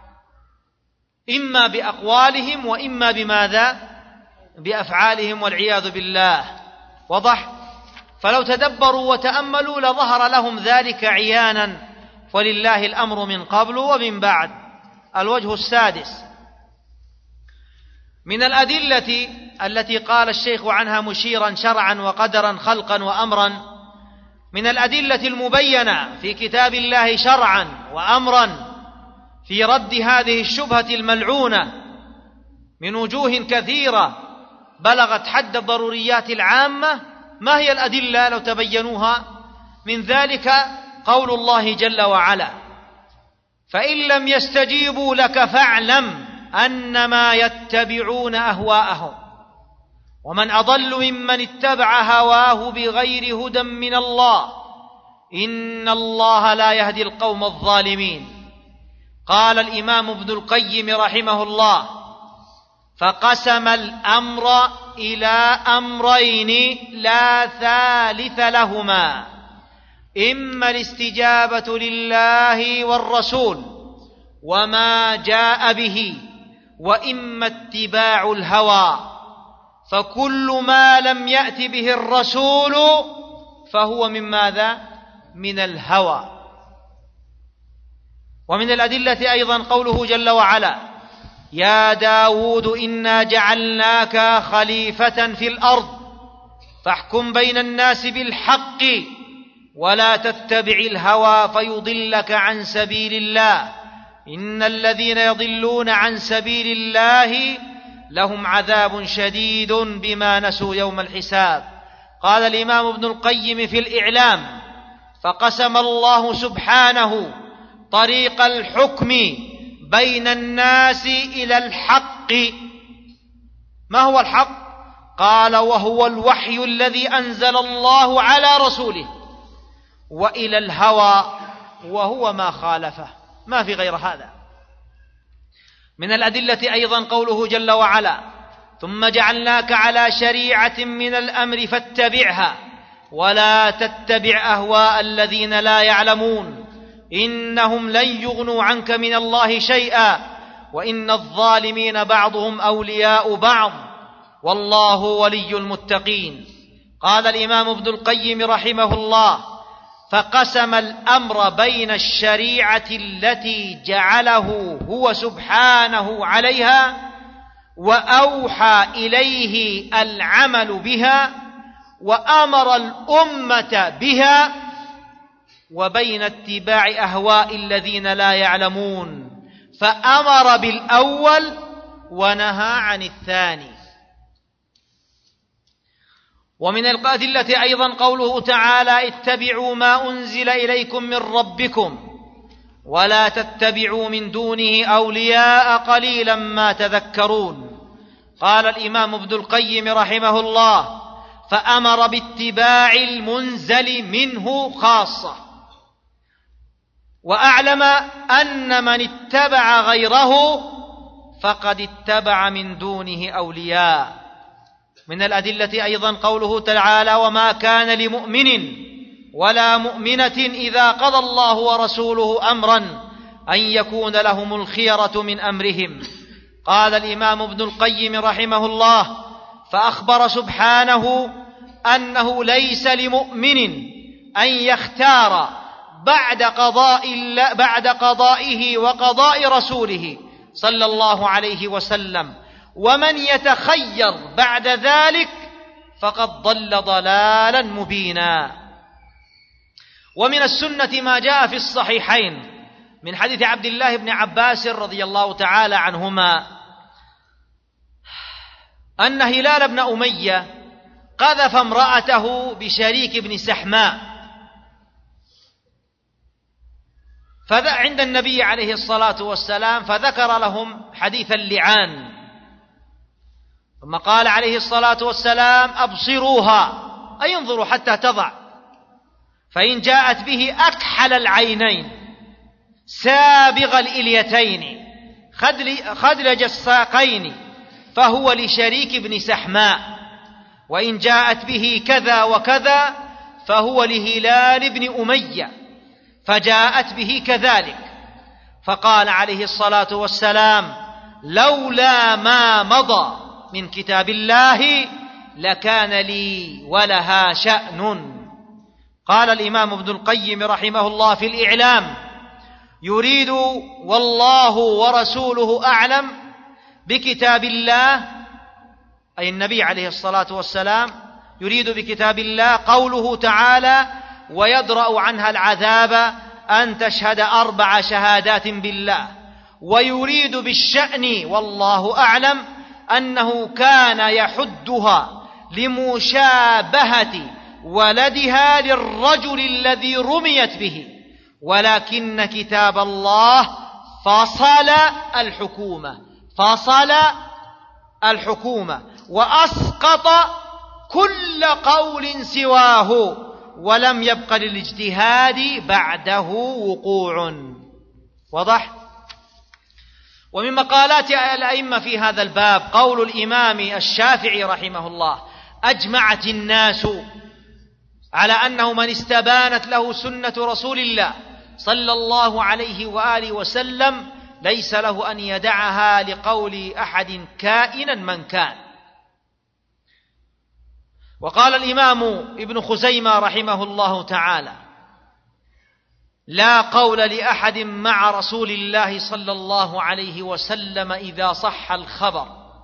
إما بأقوالهم وإما بماذا؟ بأفعالهم والعياذ بالله. وضح؟ فلو تدبروا وتأملوا لظهر لهم ذلك عيانا، ولله الأمر من قبل ومن بعد. الوجه السادس من الأدلة التي قال الشيخ عنها مشيرا شرعا وقدرا خلقا وأمرا، من الأدلة المبينة في كتاب الله شرعا وأمرا في رد هذه الشبهة الملعونة من وجوه كثيرة بلغت حد الضروريات العامة. ما هي الأدلة لو تبينوها؟ من ذلك قول الله جل وعلا: فإن لم يستجيبوا لك فاعلم أنما يتبعون أهواءهم ومن أضل ممن اتبع هواه بغير هدى من الله إن الله لا يهدي القوم الظالمين. قال الإمام ابن القيم رحمه الله: فقسم الأمر إلى أمرين لا ثالث لهما، إما الاستجابة لله والرسول وما جاء به، وإما اتباع الهوى، فكل ما لم يأت به الرسول فهو من ماذا؟ من الهوى. ومن الأدلة أيضا قوله جل وعلا: يا داود إنا جعلناك خليفة في الأرض فاحكم بين الناس بالحق ولا تتبع الهوى فيضلك عن سبيل الله إن الذين يضلون عن سبيل الله لهم عذاب شديد بما نسوا يوم الحساب. قال الإمام ابن القيم في الإعلام: فقسم الله سبحانه طريق الحكم بين الناس إلى الحق. ما هو الحق؟ قال: وهو الوحي الذي أنزل الله على رسوله، وإلى الهوى وهو ما خالفه، ما في غير هذا. من الأدلة أيضا قوله جل وعلا: ثم جعلناك على شريعة من الأمر فاتبعها ولا تتبع أهواء الذين لا يعلمون إنهم لن يغنوا عنك من الله شيئا وإن الظالمين بعضهم أولياء بعض والله ولي المتقين. قال الإمام ابن القيم رحمه الله: فقسم الأمر بين الشريعة التي جعله هو سبحانه عليها وأوحى إليه العمل بها وأمر الأمة بها، وبين اتباع أهواء الذين لا يعلمون، فأمر بالأول ونهى عن الثاني. ومن الأدلة أيضا قوله تعالى: اتبعوا ما أنزل إليكم من ربكم ولا تتبعوا من دونه أولياء قليلا ما تذكرون. قال الإمام ابن القيم رحمه الله: فأمر باتباع المنزل منه خاصة، وأعلم أن من اتبع غيره فقد اتبع من دونه أولياء. من الأدلة أيضا قوله تعالى: وما كان لمؤمن ولا مؤمنة إذا قضى الله ورسوله أمرا أن يكون لهم الخيرة من أمرهم. قال الإمام ابن القيم رحمه الله: فأخبر سبحانه أنه ليس لمؤمن أن يختار بعد قضاء الله بعد قضائه وقضاء رسوله صلى الله عليه وسلم، ومن يتخير بعد ذلك فقد ضل ضلالا مبينا. ومن السنة ما جاء في الصحيحين من حديث عبد الله بن عباس رضي الله تعالى عنهما أن هلال بن أمية قذف امرأته بشريك بن سحماء عند النبي عليه الصلاة والسلام فذكر لهم حديث اللعان، ثم قال عليه الصلاة والسلام أبصروها، أي انظروا حتى تضع، فإن جاءت به أكحل العينين سابغ الإليتين خدلج الساقين فهو لشريك بن سحماء، وإن جاءت به كذا وكذا فهو لهلال بن أمية، فجاءت به كذلك. فقال عليه الصلاة والسلام لولا ما مضى من كتاب الله لكان لي ولها شأن. قال الإمام ابن القيم رحمه الله في الإعلام: يريد والله ورسوله أعلم بكتاب الله، أي النبي عليه الصلاة والسلام يريد بكتاب الله قوله تعالى: ويدرأ عنها العذاب أن تشهد أربع شهادات بالله. ويريد بالشأن والله أعلم أنه كان يحدها لمشابهة ولدها للرجل الذي رميت به، ولكن كتاب الله فصل الحكومة فصل الحكومة وأسقط كل قول سواه، ولم يبق للاجتهاد بعده وقوع. واضح؟ ومن مقالات الأئمة في هذا الباب قول الإمام الشافعي رحمه الله: أجمعت الناس على أنه من استبانت له سنة رسول الله صلى الله عليه وآله وسلم ليس له أن يدعها لقول أحد كائنا من كان. وقال الإمام ابن خزيمة رحمه الله تعالى: لا قول لأحد مع رسول الله صلى الله عليه وسلم إذا صح الخبر.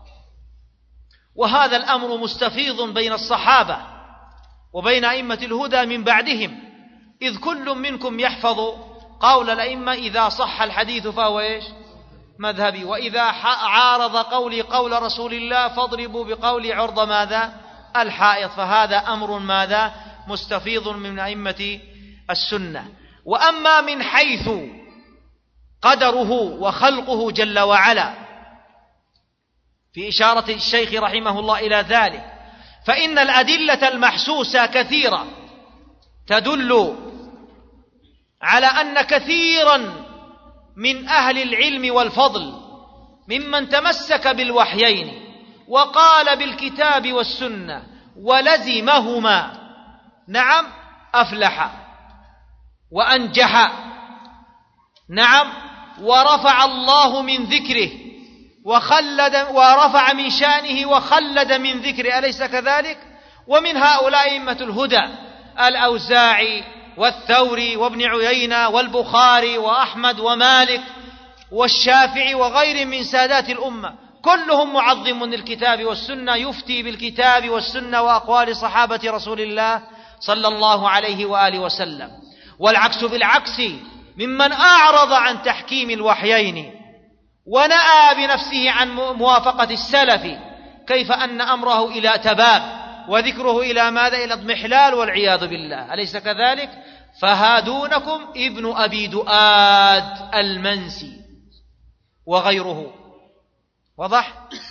وهذا الأمر مستفيض بين الصحابة وبين أئمة الهدى من بعدهم، إذ كل منكم يحفظ قول الأئمة: إذا صح الحديث فهو إيش؟ مذهبي، وإذا عارض قولي قول رسول الله فاضربوا بقولي عرض ماذا؟ الحائط. فهذا أمر ماذا؟ مستفيض من أئمة السنة. وأما من حيث قدره وخلقه جل وعلا، في إشارة الشيخ رحمه الله إلى ذلك، فإن الأدلة المحسوسة كثيرة تدل على أن كثيرا من أهل العلم والفضل ممن تمسك بالوحيين وقال بالكتاب والسنة ولزمهما، نعم، أفلح وأنجح، نعم، ورفع الله من ذكره وخلد ورفع من شأنه وخلد من ذكره، أليس كذلك؟ ومن هؤلاء أئمة الهدى الأوزاعي والثوري وابن عيينة والبخاري وأحمد ومالك والشافعي وغير من سادات الأمة، كلهم معظم للكتاب والسنة، يفتي بالكتاب والسنة وأقوال صحابة رسول الله صلى الله عليه وآله وسلم. والعكس بالعكس ممن أعرض عن تحكيم الوحيين ونأى بنفسه عن موافقة السلف، كيف أن أمره إلى تباب وذكره إلى ماذا؟ إلى اضمحلال والعياذ بالله، أليس كذلك؟ فهادونكم ابن أبي دؤاد المنسي وغيره. وضح؟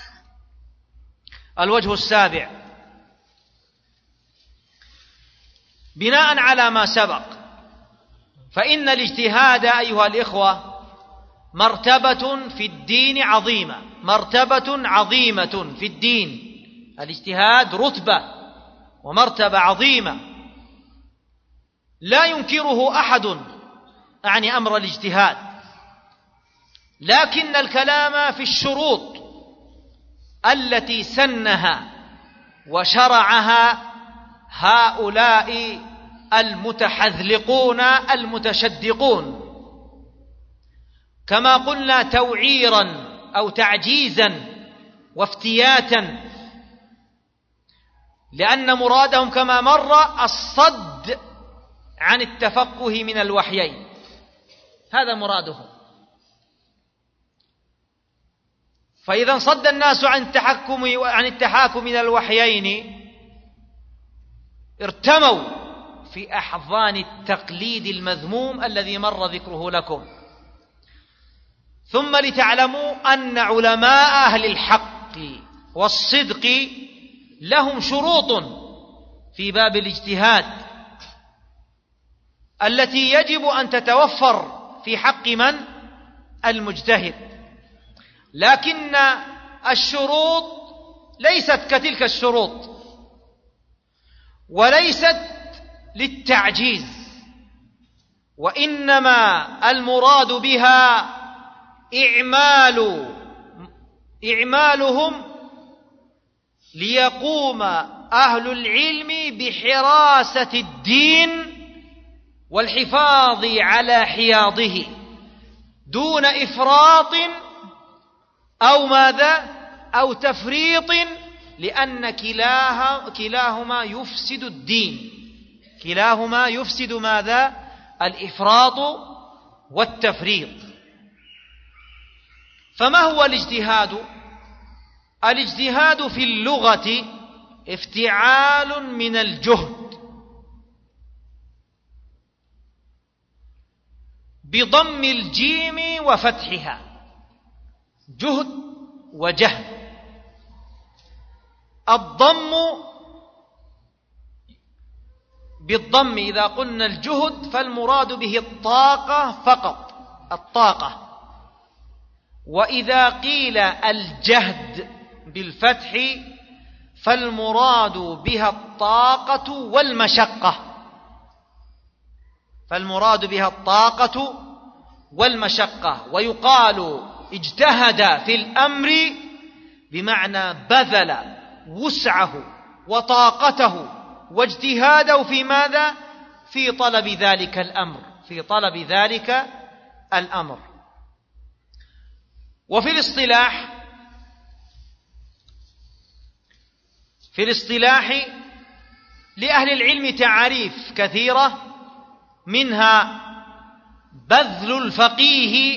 الوجه السابع: بناء على ما سبق، فإن الاجتهاد أيها الإخوة مرتبة في الدين عظيمة، مرتبة عظيمة في الدين. الاجتهاد رتبة ومرتبة عظيمة لا ينكره أحد، أعني أمر الاجتهاد، لكن الكلام في الشروط التي سنها وشرعها هؤلاء المتحذلقون المتشدقون، كما قلنا توعيرا أو تعجيزا وافتياتا، لأن مرادهم كما مر الصد عن التفقه من الوحيين، هذا مرادهم. فإذا صد الناس عن التحكم عن التحاكم من الوحيين ارتموا في أحضان التقليد المذموم الذي مر ذكره لكم. ثم لتعلموا أن علماء أهل الحق والصدق لهم شروط في باب الاجتهاد التي يجب أن تتوفر في حق من؟ المجتهد. لكن الشروط ليست كتلك الشروط، وليست للتعجيز، وإنما المراد بها إعمال إعمالهم ليقوم أهل العلم بحراسة الدين والحفاظ على حياضه دون إفراط أو ماذا أو تفريط، لأن كلاها كلاهما يفسد الدين، كلاهما يفسد ماذا؟ الإفراط والتفريط. فما هو الاجتهاد؟ الاجتهاد في اللغة افتعال من الجهد بضم الجيم وفتحها، جهد وجهد. الضم بالضم إذا قلنا الجهد فالمراد به الطاقة فقط، الطاقة. وإذا قيل الجهد بالفتح فالمراد بها الطاقة والمشقة، فالمراد بها الطاقة والمشقة. ويقال اجتهد في الأمر بمعنى بذل وسعه وطاقته واجتهاده في ماذا؟ في طلب ذلك الأمر، في طلب ذلك الأمر. وفي الاصطلاح في الاصطلاح لأهل العلم تعاريف كثيرة، منها بذل الفقيه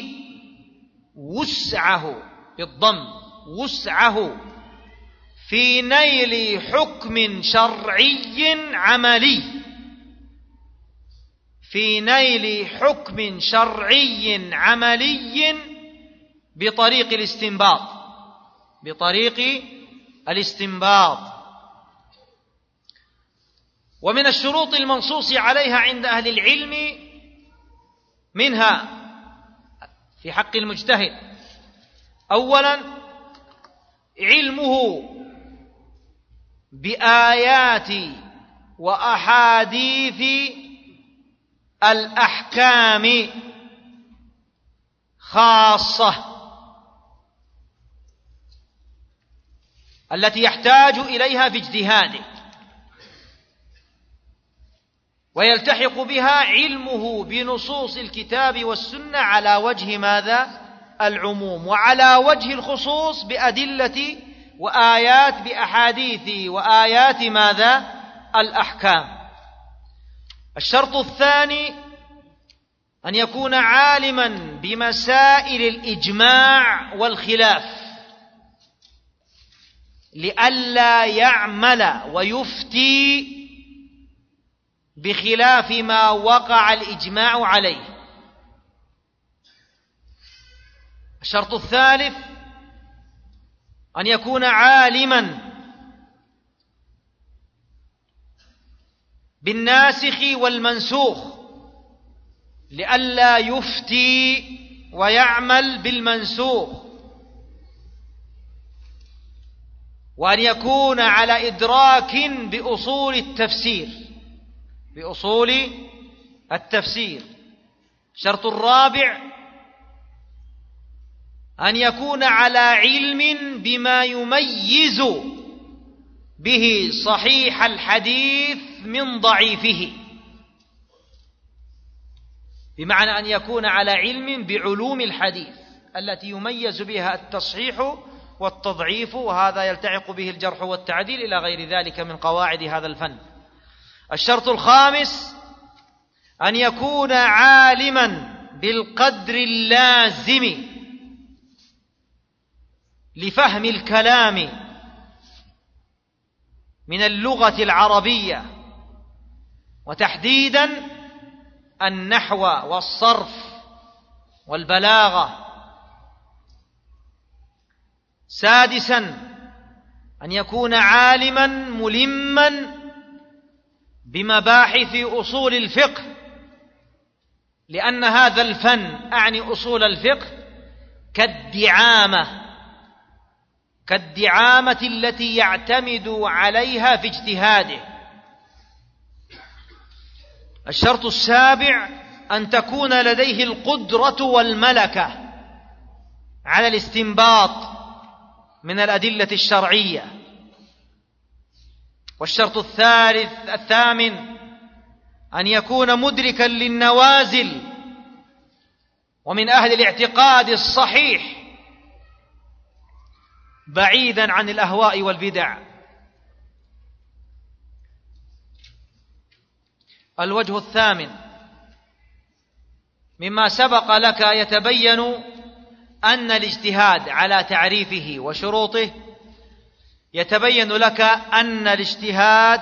وسعه بالضم، وسعه في نيل حكم شرعي عملي، في نيل حكم شرعي عملي بطريق الاستنباط، بطريق الاستنباط. ومن الشروط المنصوص عليها عند أهل العلم منها في حق المجتهد أولا علمه بآيات وأحاديث الأحكام خاصة التي يحتاج إليها في اجتهاده، ويلتحق بها علمه بنصوص الكتاب والسنة على وجه ماذا؟ العموم، وعلى وجه الخصوص بأدلة وآيات بأحاديث وآيات ماذا؟ الأحكام. الشرط الثاني أن يكون عالما بمسائل الإجماع والخلاف لئلا يعمل ويفتي بخلاف ما وقع الإجماع عليه. الشرط الثالث أن يكون عالما بالناسخ والمنسوخ لئلا يفتي ويعمل بالمنسوخ، وأن يكون على إدراك بأصول التفسير، بأصول التفسير. الشرط الرابع أن يكون على علم بما يميز به صحيح الحديث من ضعيفه، بمعنى أن يكون على علم بعلوم الحديث التي يميز بها التصحيح والتضعيف، وهذا يلتحق به الجرح والتعديل إلى غير ذلك من قواعد هذا الفن. الشرط الخامس أن يكون عالما بالقدر اللازم لفهم الكلام من اللغة العربية وتحديدا النحو والصرف والبلاغة. سادسا أن يكون عالما ملما بمباحث أصول الفقه، لأن هذا الفن أعني أصول الفقه كالدعامة كالدعامة التي يعتمد عليها في اجتهاده. الشرط السابع أن تكون لديه القدرة والملكة على الاستنباط من الأدلة الشرعية. والشرط الثالث الثامن أن يكون مدركا للنوازل ومن أهل الاعتقاد الصحيح بعيدا عن الأهواء والبدع. الوجه الثامن مما سبق لك يتبين أن الاجتهاد على تعريفه وشروطه، يتبين لك أن الاجتهاد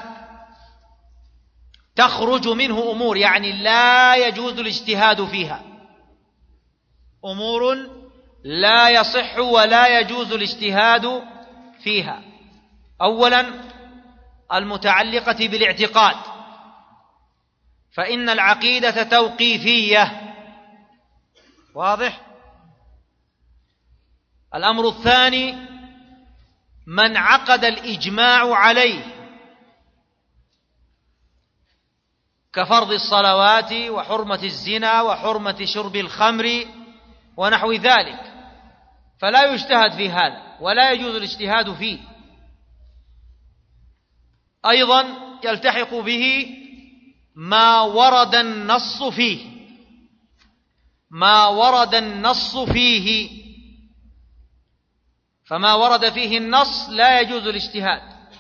تخرج منه أمور، يعني لا يجوز الاجتهاد فيها، أمور لا يصح ولا يجوز الاجتهاد فيها. أولا المتعلقة بالاعتقاد، فإن العقيدة توقيفية، واضح. الأمر الثاني من عقد الإجماع عليه كفرض الصلوات وحرمة الزنا وحرمة شرب الخمر ونحو ذلك، فلا يجتهد في هذا ولا يجوز الاجتهاد فيه. أيضا يلتحق به ما ورد النص فيه ما ورد النص فيه فما ورد فيه النص لا يجوز الاجتهاد،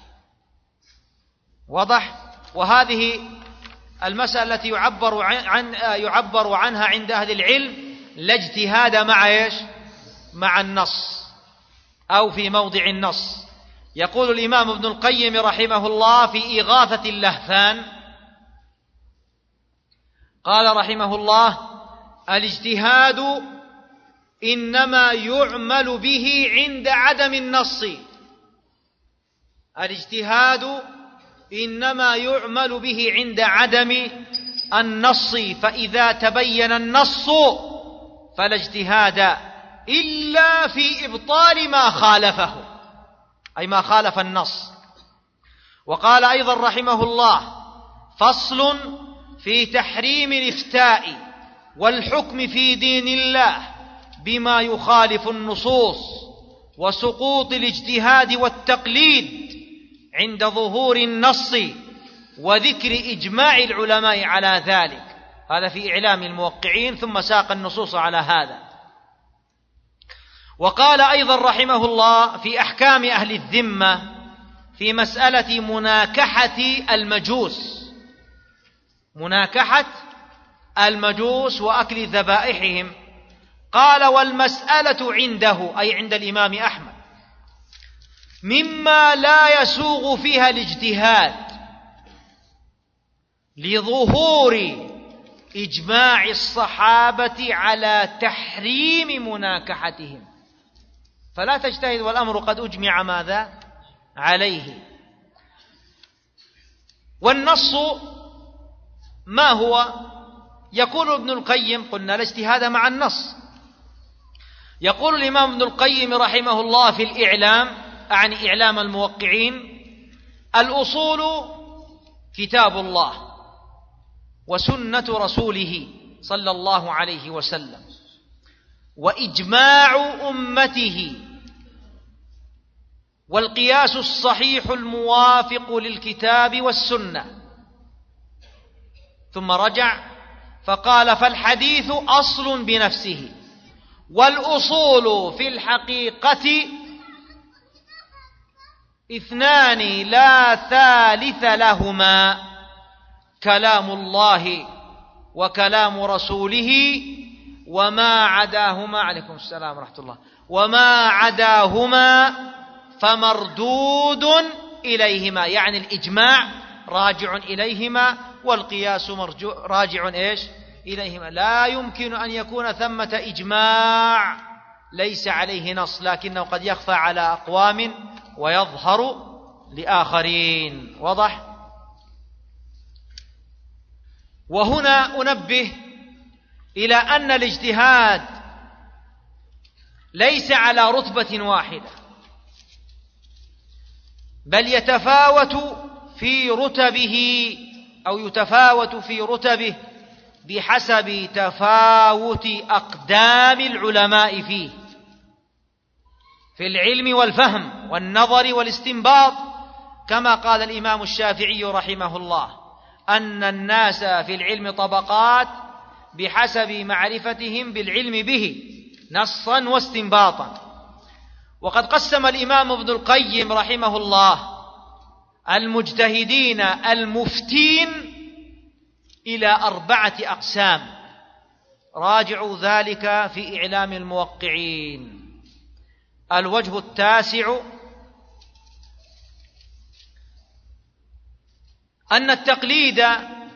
واضح. وهذه المسألة التي يعبر عن يعبر عنها عند أهل العلم لا اجتهاد مع ايش؟ مع النص أو في موضع النص. يقول الإمام ابن القيم رحمه الله في إغاثة اللهفان، قال رحمه الله: الاجتهاد إنما يعمل به عند عدم النص الاجتهاد إنما يعمل به عند عدم النص فإذا تبين النص فلا اجتهاد إلا في إبطال ما خالفه، أي ما خالف النص. وقال أيضا رحمه الله: فصل في تحريم الإفتاء والحكم في دين الله بما يخالف النصوص وسقوط الاجتهاد والتقليد عند ظهور النص وذكر إجماع العلماء على ذلك. هذا في إعلام الموقعين، ثم ساق النصوص على هذا. وقال أيضا رحمه الله في أحكام أهل الذمة في مسألة مناكحة المجوس مناكحة المجوس وأكل ذبائحهم، قال: والمسألة عنده، أي عند الإمام أحمد، مما لا يسوغ فيها الاجتهاد لظهور إجماع الصحابة على تحريم مناكحتهم، فلا تجتهد والأمر قد أجمع ماذا عليه. والنص ما هو؟ يقول ابن القيم: قلنا الاجتهاد مع النص. يقول الإمام ابن القيم رحمه الله في الإعلام، أعني إعلام الموقعين: الأصول كتاب الله وسنة رسوله صلى الله عليه وسلم وإجماع أمته والقياس الصحيح الموافق للكتاب والسنة. ثم رجع فقال: فالحديث أصل بنفسه، والأصول في الحقيقة اثنان لا ثالث لهما: كلام الله وكلام رسوله، وما عداهما عليكم السلام ورحمة الله وما عداهما فمردود إليهما، يعني الإجماع راجع إليهما والقياس مرجو راجع إيش إليهما. لا يمكن أن يكون ثمة إجماع ليس عليه نص، لكنه قد يخفى على أقوام ويظهر لآخرين. واضح؟ وهنا أنبه إلى أن الاجتهاد ليس على رتبة واحدة، بل يتفاوت في رتبه أو يتفاوت في رتبه بحسب تفاوت أقدام العلماء فيه في العلم والفهم والنظر والاستنباط، كما قال الإمام الشافعي رحمه الله أن الناس في العلم طبقات بحسب معرفتهم بالعلم به نصا واستنباطا. وقد قسم الإمام ابن القيم رحمه الله المجتهدين المفتين إلى أربعة أقسام، راجعوا ذلك في إعلام الموقعين. الوجه التاسع أن التقليد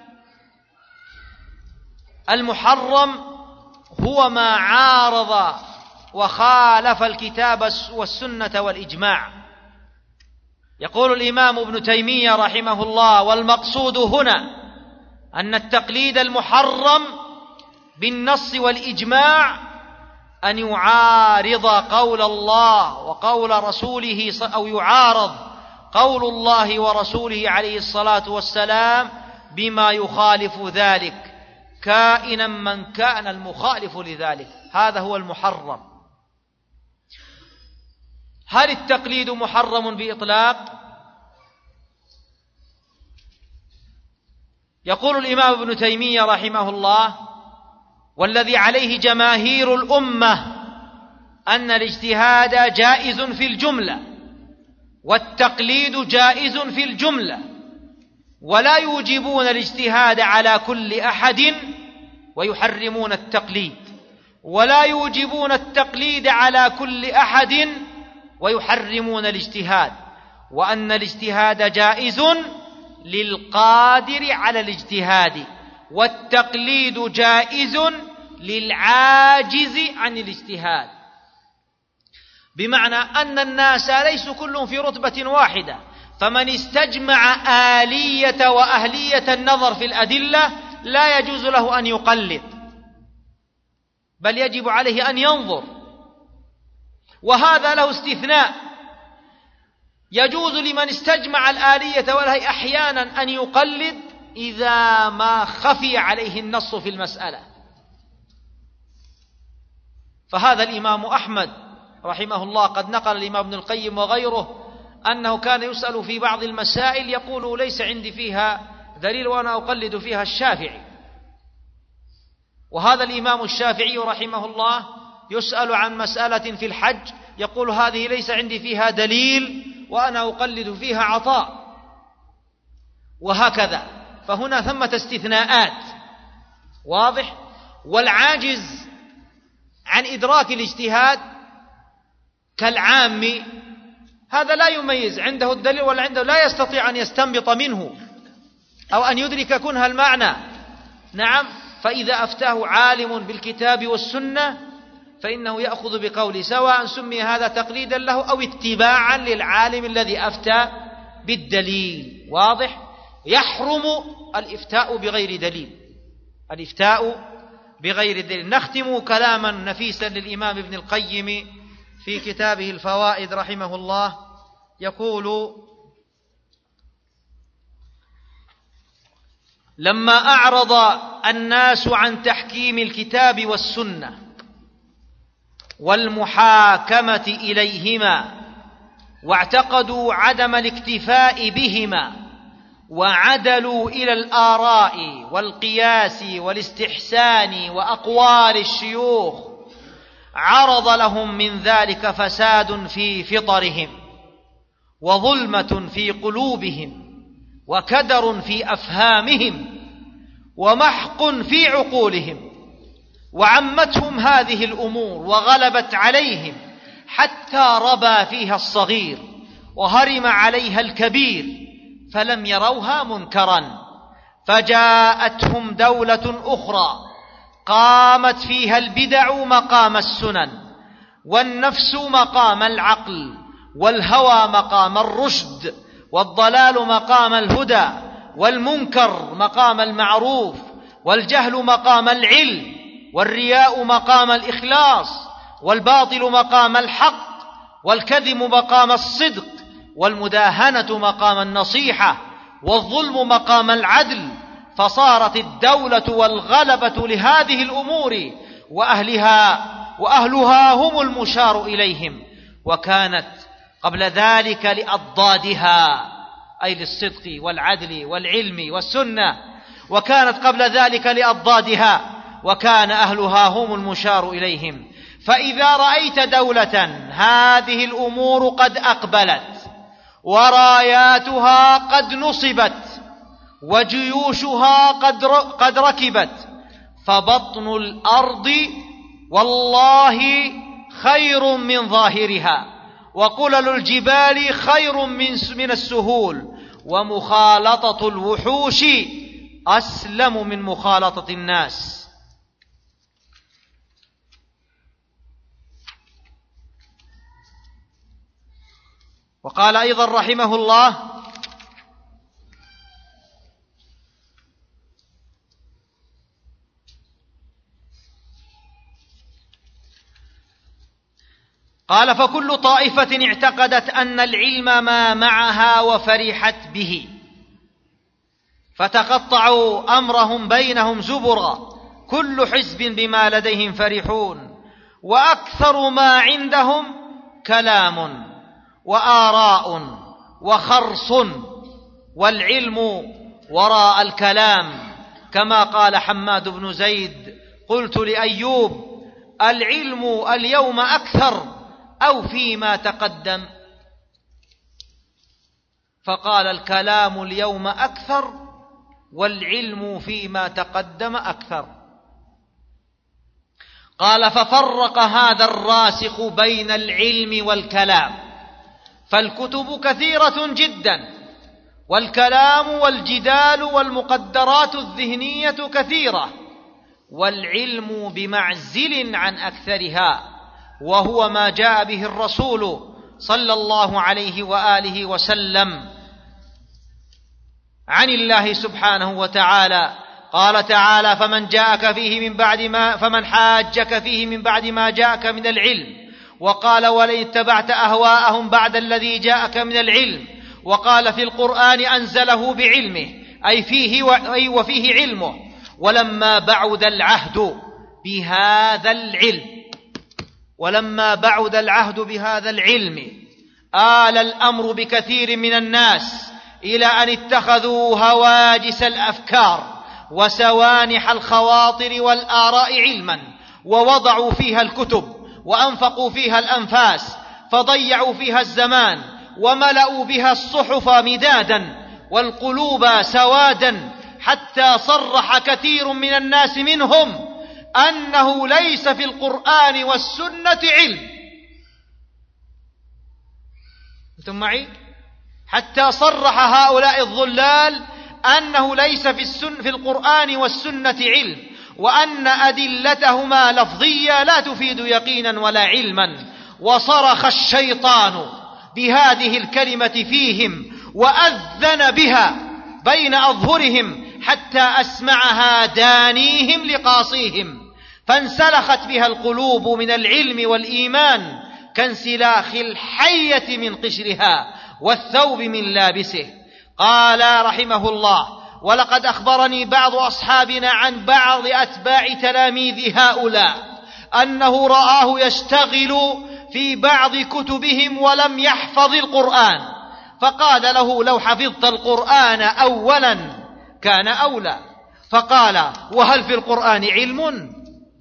المحرم هو ما عارض وخالف الكتاب والسنة والإجماع. يقول الإمام ابن تيمية رحمه الله: والمقصود هنا أن التقليد المحرم بالنص والإجماع أن يعارض قول الله وقول رسوله، أو يعارض قول الله ورسوله عليه الصلاة والسلام بما يخالف ذلك، كائنا من كان المخالف لذلك. هذا هو المحرم. هل التقليد محرم بإطلاق؟ يقول الإمام ابن تيمية رحمه الله: والذي عليه جماهير الأمة أن الاجتهاد جائز في الجملة، والتقليد جائز في الجملة، ولا يوجبون الاجتهاد على كل أحد ويحرمون التقليد، ولا يوجبون التقليد على كل أحد ويحرمون الاجتهاد، وأن الاجتهاد جائز للقادر على الاجتهاد، والتقليد جائز للعاجز عن الاجتهاد. بمعنى أن الناس ليسوا كلهم في رتبة واحدة، فمن استجمع آلية وأهلية النظر في الأدلة لا يجوز له أن يقلد، بل يجب عليه أن ينظر. وهذا له استثناء: يجوز لمن استجمع الآلية والهي أحيانا أن يقلد إذا ما خفي عليه النص في المسألة. فهذا الإمام أحمد رحمه الله قد نقل الإمام ابن القيم وغيره أنه كان يسأل في بعض المسائل يقول: ليس عندي فيها دليل وأنا أقلد فيها الشافعي. وهذا الإمام الشافعي رحمه الله يسأل عن مسألة في الحج يقول: هذه ليس عندي فيها دليل وأنا أقلد فيها عطاء، وهكذا. فهنا ثمة استثناءات. واضح؟ والعاجز عن إدراك الاجتهاد كالعام هذا لا يميز عنده الدليل ولا عنده، لا يستطيع أن يستنبط منه أو أن يدرك كنه المعنى. نعم، فإذا أفتاه عالم بالكتاب والسنة فإنه يأخذ بقوله، سواء سمي هذا تقليدا له أو اتباعا للعالم الذي أفتى بالدليل. واضح؟ يحرم الإفتاء بغير دليل، الإفتاء بغير دليل. نختم كلاما نفيسا للإمام ابن القيم في كتابه الفوائد رحمه الله، يقول: لما أعرض الناس عن تحكيم الكتاب والسنة والمحاكمة إليهما واعتقدوا عدم الاكتفاء بهما وعدلوا إلى الآراء والقياس والاستحسان وأقوال الشيوخ، عرض لهم من ذلك فساد في فطرهم وظلمة في قلوبهم وكدر في أفهامهم ومحق في عقولهم، وعمتهم هذه الأمور وغلبت عليهم حتى ربى فيها الصغير وهرم عليها الكبير، فلم يروها منكرا، فجاءتهم دولة أخرى قامت فيها البدع مقام السنن، والنفس مقام العقل، والهوى مقام الرشد، والضلال مقام الهدى، والمنكر مقام المعروف، والجهل مقام العلم، والرياء مقام الإخلاص، والباطل مقام الحق، والكذب مقام الصدق، والمداهنة مقام النصيحة، والظلم مقام العدل. فصارت الدولة والغلبة لهذه الأمور وأهلها وأهلها هم المشار إليهم، وكانت قبل ذلك لأضدادها، أي للصدق والعدل والعلم والسنة، وكانت قبل ذلك لأضدادها، وكان أهلها هم المشار إليهم. فإذا رأيت دولة هذه الأمور قد أقبلت، وراياتها قد نصبت، وجيوشها قد قد ركبت، فبطن الأرض والله خير من ظاهرها، وقلل الجبال خير من من السهول، ومخالطة الوحوش أسلم من مخالطة الناس. وقال أيضا رحمه الله: قال: فكل طائفة اعتقدت أن العلم ما معها وفرحت به، فتقطعوا أمرهم بينهم زبرا، كل حزب بما لديهم فرحون، وأكثر ما عندهم كلام وآراء وخرص، والعلم وراء الكلام، كما قال حماد بن زيد: قلت لأيوب: العلم اليوم أكثر أو فيما تقدم؟ فقال: الكلام اليوم أكثر، والعلم فيما تقدم أكثر. قال: ففرق هذا الراسخ بين العلم والكلام، فالكتب كثيرة جدا، والكلام والجدال والمقدرات الذهنية كثيرة، والعلم بمعزل عن أكثرها، وهو ما جاء به الرسول صلى الله عليه وآله وسلم عن الله سبحانه وتعالى. قال تعالى: فمن جاءك فيه من بعد ما فمن حاجك فيه من بعد ما جاءك من العلم، وقال: ولئن اتبعت أهواءهم بعد الذي جاءك من العلم. وقال في القرآن: أنزله بعلمه، أي فيه أي وفيه علمه. ولما بعد العهد بهذا العلم ولما بعد العهد بهذا العلم آل الأمر بكثير من الناس إلى أن اتخذوا هواجس الأفكار وسوانح الخواطر والآراء علما، ووضعوا فيها الكتب، وأنفقوا فيها الأنفاس، فضيعوا فيها الزمان، وملأوا بها الصحف مدادا والقلوب سوادا، حتى صرح كثير من الناس منهم أنه ليس في القرآن والسنة علم. أنتم معي؟ حتى صرح هؤلاء الضلال أنه ليس في, السن في القرآن والسنة علم، وأن أدلتهما لفظية لا تفيد يقينا ولا علما. وصرخ الشيطان بهذه الكلمة فيهم، وأذن بها بين أظهرهم، حتى أسمعها دانيهم لقاصيهم، فانسلخت بها القلوب من العلم والإيمان كانسلاخ الحية من قشرها والثوب من لابسه. قال رحمه الله: ولقد أخبرني بعض أصحابنا عن بعض أتباع تلاميذ هؤلاء أنه رآه يشتغل في بعض كتبهم ولم يحفظ القرآن، فقال له: لو حفظت القرآن أولا كان أولى. فقال: وهل في القرآن علم؟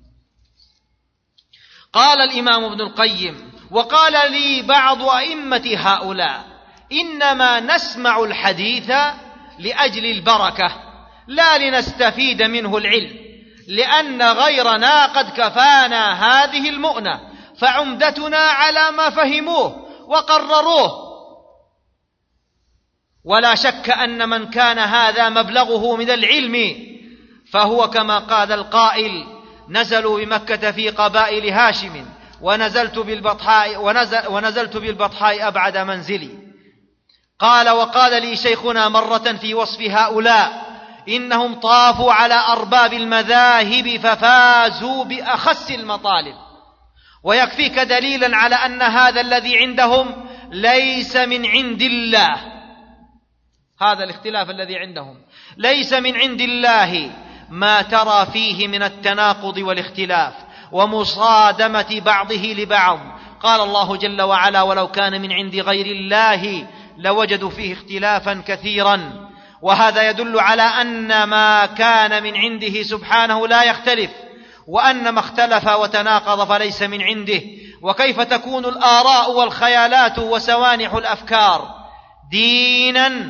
قال الإمام ابن القيم: وقال لي بعض أئمة هؤلاء: إنما نسمع الحديث لأجل البركة، لا لنستفيد منه العلم، لأن غيرنا قد كفانا هذه المؤنة، فعمدتنا على ما فهموه وقرروه، ولا شك أن من كان هذا مبلغه من العلم فهو كما قال القائل: نزلوا بمكة في قبائل هاشم ونزلت بالبطحاء, ونزل ونزلت بالبطحاء أبعد منزلي. قال: وقال لي شيخنا مرة في وصف هؤلاء: إنهم طافوا على أرباب المذاهب ففازوا بأخس المطالب. ويكفيك دليلا على أن هذا الذي عندهم ليس من عند الله، هذا الاختلاف الذي عندهم ليس من عند الله، ما ترى فيه من التناقض والاختلاف ومصادمة بعضه لبعض. قال الله جل وعلا: ولو كان من عند غير الله لوجدوا فيه اختلافا كثيرا. وهذا يدل على أن ما كان من عنده سبحانه لا يختلف، وأن ما اختلف وتناقض فليس من عنده. وكيف تكون الآراء والخيالات وسوانح الأفكار دينا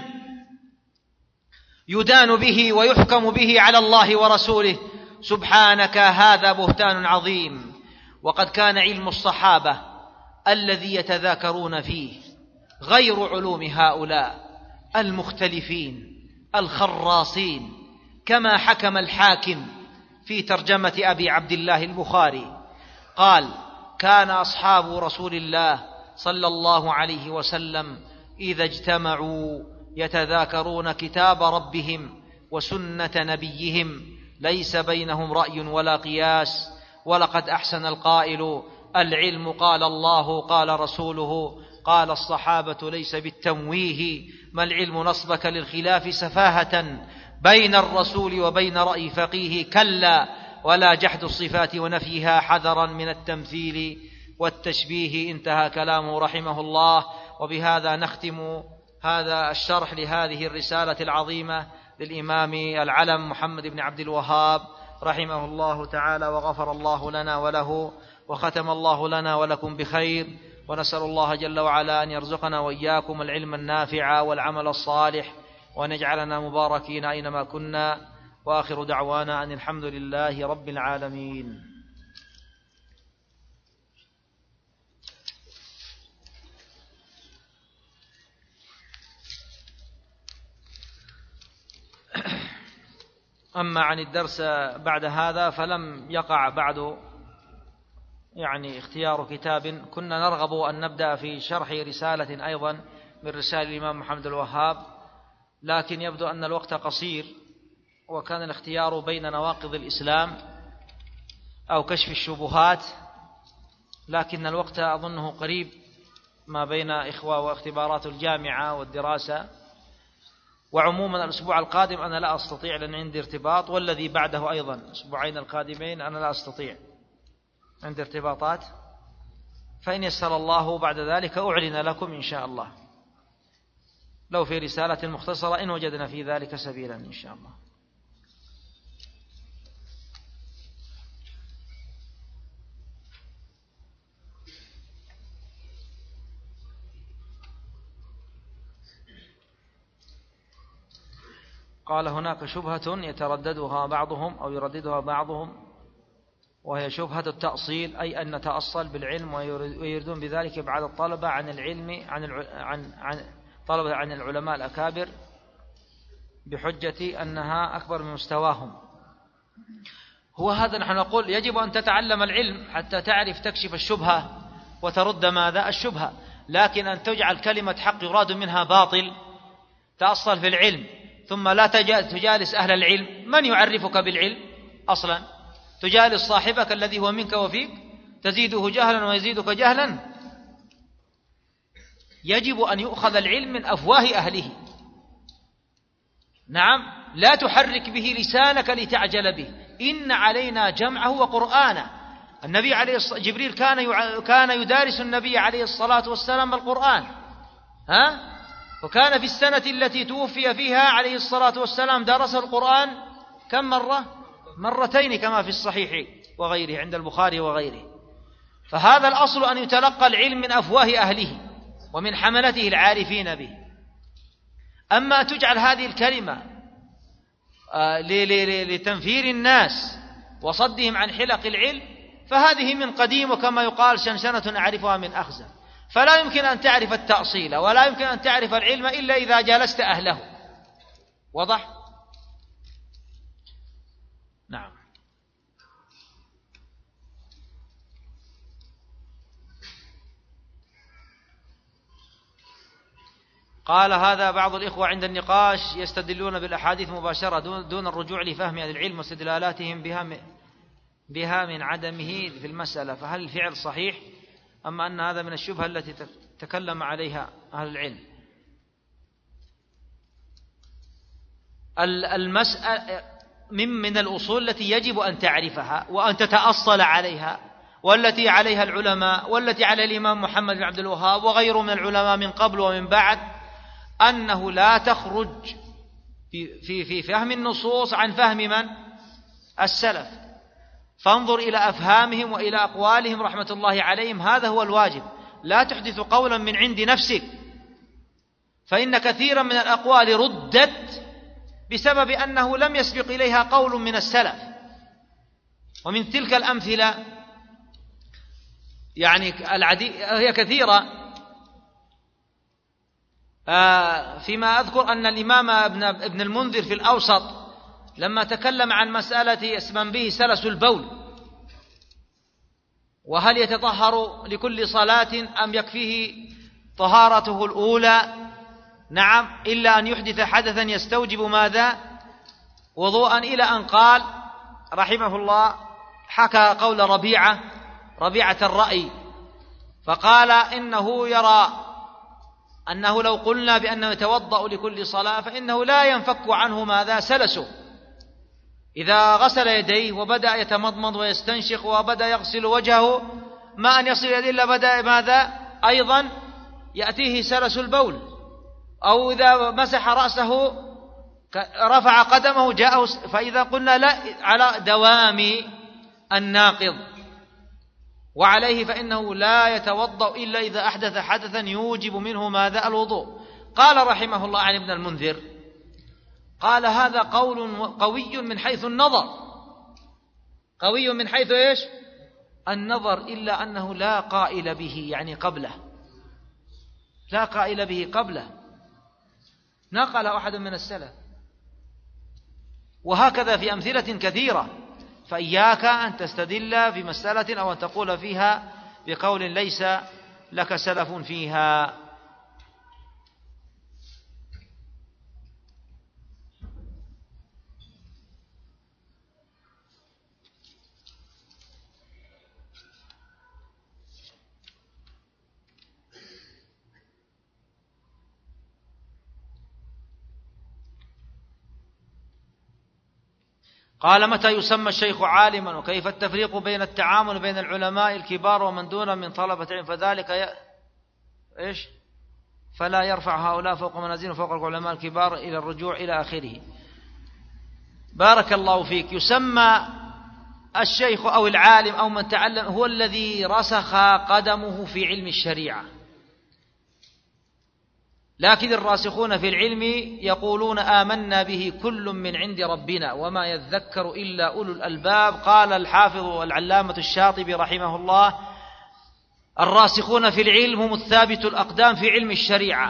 يدان به ويحكم به على الله ورسوله؟ سبحانك، هذا بهتان عظيم. وقد كان علم الصحابة الذي يتذاكرون فيه غير علوم هؤلاء المختلفين الخراصين، كما حكم الحاكم في ترجمة أبي عبد الله البخاري قال: كان أصحاب رسول الله صلى الله عليه وسلم إذا اجتمعوا يتذاكرون كتاب ربهم وسنة نبيهم ليس بينهم رأي ولا قياس. ولقد أحسن القائل: العلم قال الله قال رسوله قال الصحابة ليس بالتمويه، ما العلم نصبك للخلاف سفاهة بين الرسول وبين رأي فقيه، كلا ولا جحد الصفات ونفيها حذرا من التمثيل والتشبيه. انتهى كلامه رحمه الله. وبهذا نختم هذا الشرح لهذه الرسالة العظيمة للإمام العلم محمد بن عبد الوهاب رحمه الله تعالى، وغفر الله لنا وله، وختم الله لنا ولكم بخير. ونسأل الله جل وعلا أن يرزقنا وإياكم العلم النافع والعمل الصالح، وأن يجعلنا مباركين أينما كنا. وآخر دعوانا أن الحمد لله رب العالمين. أما عن الدرس بعد هذا فلم يقع بعد يعني اختيار كتاب. كنا نرغب أن نبدأ في شرح رسالة أيضا من رسائل الإمام محمد الوهاب، لكن يبدو أن الوقت قصير، وكان الاختيار بين نواقض الإسلام أو كشف الشبهات، لكن الوقت أظنه قريب ما بين إخوة واختبارات الجامعة والدراسة. وعموما الأسبوع القادم أنا لا أستطيع لأن عندي ارتباط، والذي بعده أيضا الأسبوعين القادمين أنا لا أستطيع، عندي ارتباطات. فإن يسر الله بعد ذلك أعلن لكم إن شاء الله، لو في رسالة مختصرة إن وجدنا في ذلك سبيلا إن شاء الله. قال: هناك شبهة يترددها بعضهم أو يرددها بعضهم، وهي شبهة التأصيل، أي أن نتأصل بالعلم، ويريدون بذلك بعد الطلبة عن العلم عن عن عن طلبة عن العلماء الأكابر بحجة أنها أكبر من مستواهم. هو هذا نحن نقول يجب أن تتعلم العلم حتى تعرف تكشف الشبهة وترد ماذا الشبهة، لكن أن تجعل كلمة حق يراد منها باطل، تأصل في العلم ثم لا تجالس أهل العلم. من يعرفك بالعلم أصلا؟ تجالس صاحبك الذي هو منك وفيك، تزيده جهلا ويزيدك جهلا. يجب أن يؤخذ العلم من أفواه أهله. نعم، لا تحرك به لسانك لتعجل به، إن علينا جمعه وقرآنه. النبي عليه الصلاة جبريل كان يع... كان يدارس النبي عليه الصلاة والسلام القرآن، ها؟ وكان في السنة التي توفي فيها عليه الصلاة والسلام درس القرآن كم مرة؟ مرتين كما في الصحيح وغيره عند البخاري وغيره. فهذا الأصل أن يتلقى العلم من أفواه أهله ومن حملته العارفين به. أما تجعل هذه الكلمة لتنفير الناس وصدهم عن حلق العلم فهذه من قديم، وكما يقال شنشنة أعرفها من أخزى. فلا يمكن أن تعرف التأصيل ولا يمكن أن تعرف العلم إلا إذا جالست أهله. واضح؟ نعم. قال هذا بعض الإخوة عند النقاش يستدلون بالأحاديث مباشرة دون الرجوع لفهم أهل العلم واستدلالاتهم بها بها من عدمه في المسألة، فهل الفعل صحيح أم أن هذا من الشبهة التي تكلم عليها أهل العلم؟ المسألة من من الأصول التي يجب أن تعرفها وأن تتأصل عليها، والتي عليها العلماء والتي على الإمام محمد بن عبد الوهاب وغيره من العلماء من قبل ومن بعد، أنه لا تخرج في في في فهم النصوص عن فهم من؟ السلف. فانظر إلى أفهامهم وإلى أقوالهم رحمة الله عليهم، هذا هو الواجب. لا تحدث قولا من عند نفسك، فإن كثيرا من الأقوال ردت بسبب أنه لم يسبق إليها قول من السلف. ومن تلك الأمثلة يعني العديد هي كثيرة، فيما أذكر أن الإمام ابن المنذر في الأوسط لما تكلم عن مسألة اسم به سلس البول، وهل يتطهر لكل صلاة أم يكفيه طهارته الأولى؟ نعم، إلا أن يحدث حدثا يستوجب ماذا؟ وضوءا، إلى أن قال رحمه الله حكى قول ربيعة ربيعة الرأي، فقال إنه يرى أنه لو قلنا بأنه يتوضأ لكل صلاة فإنه لا ينفك عنه ماذا؟ سلسه. إذا غسل يديه وبدأ يتمضمض ويستنشق وبدأ يغسل وجهه ما أن يصل يديه إلا بدأ ماذا؟ أيضا يأتيه سلس البول. أو إذا مسح رأسه رفع قدمه جاءه. فإذا قلنا لا على دوام الناقض وعليه فإنه لا يتوضأ إلا إذا أحدث حدثا يوجب منه ماذا؟ الوضوء. قال رحمه الله عن ابن المنذر، قال هذا قول قوي من حيث النظر، قوي من حيث إيش؟ النظر، إلا أنه لا قائل به يعني قبله، لا قائل به قبله، نقل أحد من السلف. وهكذا في أمثلة كثيرة. فإياك أن تستدل في مسألة أو أن تقول فيها بقول ليس لك سلف فيها. قال متى يسمى الشيخ عالما؟ وكيف التفريق بين التعامل بين العلماء الكبار ومن دون من طلبة علم؟ فذلك ي... إيش؟ فلا يرفع هؤلاء فوق منازلهم فوق العلماء الكبار إلى الرجوع إلى آخره. بارك الله فيك. يسمى الشيخ أو العالم أو من تعلم هو الذي رسخ قدمه في علم الشريعة، لكن الراسخون في العلم يقولون آمنا به كل من عند ربنا وما يذكر إلا أولو الألباب. قال الحافظ والعلامة الشاطبي رحمه الله: الراسخون في العلم هم الثابت الأقدام في علم الشريعة.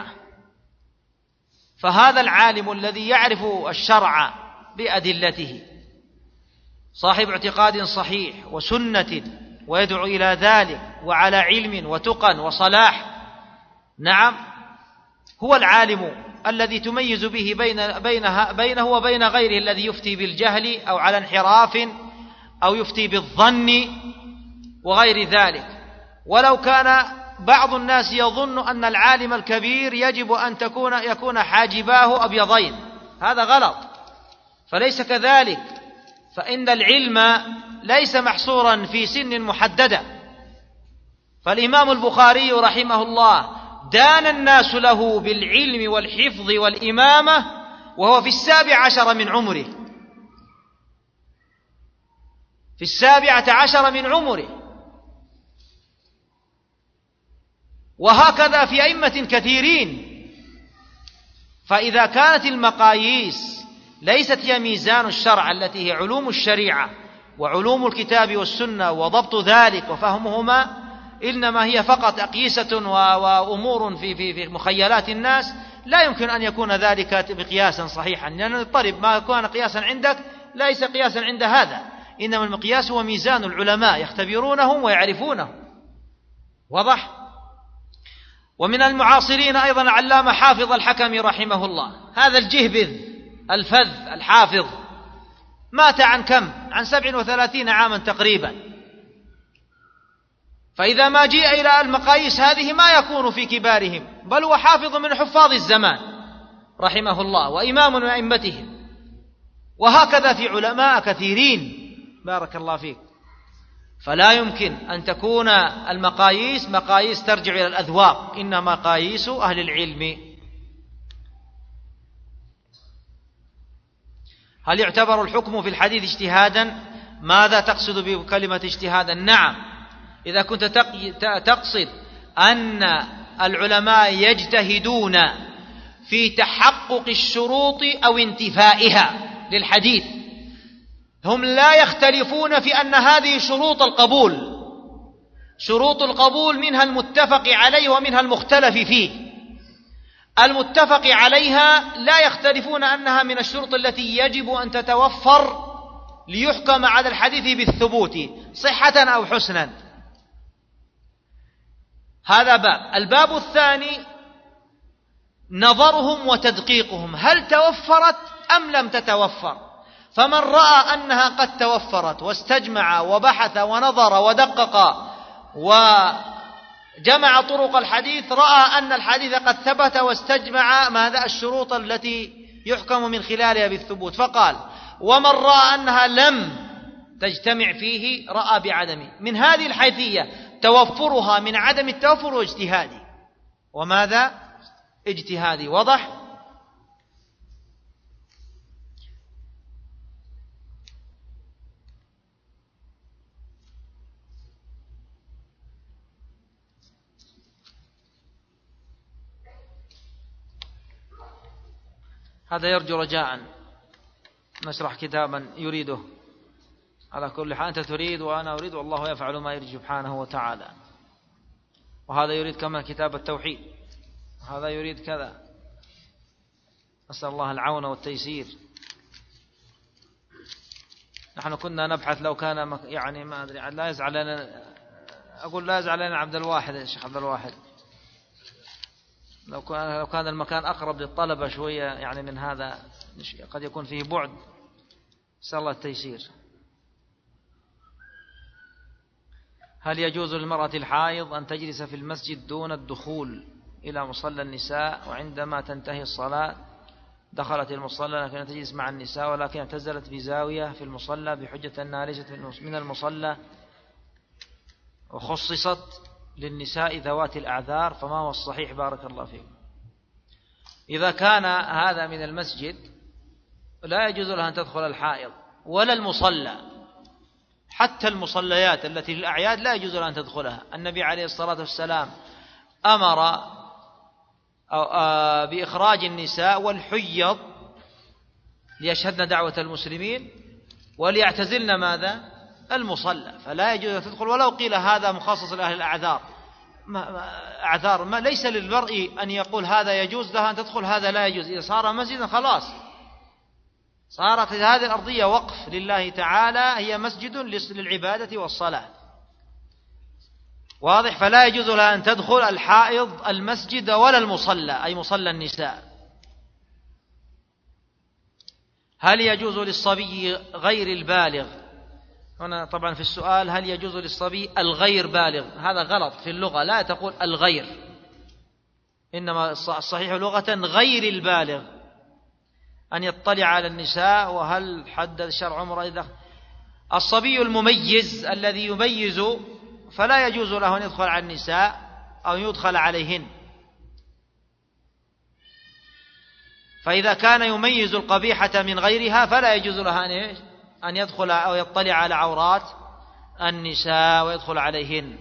فهذا العالم الذي يعرف الشرع بأدلته صاحب اعتقاد صحيح وسنة ويدعو إلى ذلك وعلى علم وتقى وصلاح، نعم، هو العالم الذي تميز به بين بينها بينه وبين غيره الذي يفتي بالجهل أو على انحراف أو يفتي بالظن وغير ذلك. ولو كان بعض الناس يظن أن العالم الكبير يجب أن تكون يكون حاجباه أبيضين، هذا غلط، فليس كذلك. فإن العلم ليس محصورا في سن محددة. فالإمام البخاري رحمه الله دان الناس له بالعلم والحفظ والإمامة وهو في السابع عشر من عمره، في السابعة عشر من عمره. وهكذا في أئمة كثيرين. فإذا كانت المقاييس ليست هي ميزان الشرع التي هي علوم الشريعة وعلوم الكتاب والسنة وضبط ذلك وفهمهما، إنما هي فقط أقيسة وأمور في في في مخيلات الناس، لا يمكن أن يكون ذلك بقياسا صحيحا، لأن اضطرب ما كان قياسا عندك ليس قياسا عند هذا، إنما المقياس هو ميزان العلماء يختبرونهم ويعرفونه. واضح؟ ومن المعاصرين أيضا العلامة حافظ الحكم رحمه الله، هذا الجهبذ الفذ الحافظ، مات عن كم؟ عن سبع وثلاثين عاما تقريبا. فإذا ما جيء إلى المقاييس هذه ما يكون في كبارهم، بل هو حافظ من حفاظ الزمان رحمه الله وإمام من أئمتهم. وهكذا في علماء كثيرين بارك الله فيك. فلا يمكن أن تكون المقاييس مقاييس ترجع إلى الأذواق، إنما مقاييس أهل العلم. هل يعتبر الحكم في الحديث اجتهادا؟ ماذا تقصد بكلمة اجتهادا؟ نعم، إذا كنت تقصد أن العلماء يجتهدون في تحقق الشروط أو انتفائها للحديث، هم لا يختلفون في أن هذه شروط القبول، شروط القبول منها المتفق عليه ومنها المختلف فيه. المتفق عليها لا يختلفون أنها من الشروط التي يجب أن تتوفر ليحكم على الحديث بالثبوت صحة أو حسنا. هذا باب. الباب الثاني نظرهم وتدقيقهم، هل توفرت أم لم تتوفر؟ فمن رأى أنها قد توفرت واستجمع وبحث ونظر ودقق وجمع طرق الحديث، رأى أن الحديث قد ثبت واستجمع ماذا؟ الشروط التي يحكم من خلالها بالثبوت، فقال. ومن رأى أنها لم تجتمع فيه رأى بعدمه. من هذه الحيثية توفرها من عدم التوفر واجتهادي. وماذا؟ اجتهادي. واضح؟ هذا يرجو رجاء نشرح كتابا يريده. على كل حال أنت تريد وأنا أريد، والله يفعل ما يريد سبحانه وتعالى. وهذا يريد كما كتاب التوحيد، وهذا يريد كذا. نسأل الله العون والتيسير. نحن كنا نبحث لو كان يعني ما أدري، لا يزعل لنا، أقول لا يزعل لنا عبد الواحد الشيخ عبد الواحد، لو كان لو كان المكان أقرب للطلبة شوية يعني من هذا، قد يكون فيه بعد. نسأل الله التيسير. هل يجوز للمرأة الحائض أن تجلس في المسجد دون الدخول إلى مصلى النساء، وعندما تنتهي الصلاة دخلت المصلى لكن تجلس مع النساء، ولكن اعتزلت في زاوية في المصلى بحجة أنها ليست من المصلى وخصصت للنساء ذوات الأعذار، فما هو الصحيح بارك الله فيك؟ إذا كان هذا من المسجد لا يجوز لها أن تدخل الحائض ولا المصلى، حتى المصليات التي للأعياد لا يجوز لها أن تدخلها. النبي عليه الصلاة والسلام أمر بإخراج النساء والحيض ليشهدن دعوة المسلمين وليعتزلن ماذا؟ المصلى، فلا يجوز أن تدخل. ولو قيل هذا مخصص لأهل الأعذار، أعذار ما ليس للمرء أن يقول هذا يجوز لها أن تدخل هذا لا يجوز. إذا صار مسجدا خلاص صارت هذه الأرضية وقف لله تعالى، هي مسجد للعبادة والصلاة. واضح؟ فلا يجوز لها أن تدخل الحائض المسجد ولا المصلى، أي مصلى النساء. هل يجوز للصبي غير البالغ؟ هنا طبعا في السؤال هل يجوز للصبي الغير بالغ، هذا غلط في اللغة، لا تقول الغير، إنما الصحيح لغة غير البالغ أن يطلع على النساء. وهل حدد الشرع عمره إذا الصبي المميز الذي يميز فلا يجوز له أن يدخل على النساء أو يدخل عليهن. فإذا كان يميز القبيحة من غيرها فلا يجوز له أن أن يدخل أو يطلع على عورات النساء ويدخل عليهن.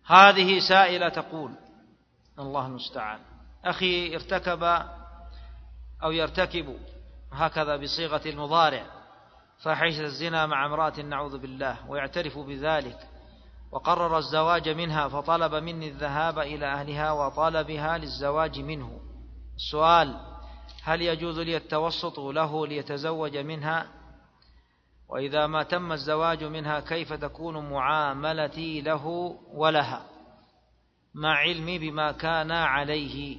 هذه سائلة تقول: الله المستعان، أخي ارتكب أو يرتكب هكذا بصيغة المضارع فاحشة الزنا مع امرأة نعوذ بالله، ويعترف بذلك وقرر الزواج منها، فطلب مني الذهاب إلى أهلها وطلبها للزواج منه. السؤال: هل يجوز لي التوسط له ليتزوج منها؟ وإذا ما تم الزواج منها كيف تكون معاملتي له ولها مع علمي بما كان عليه؟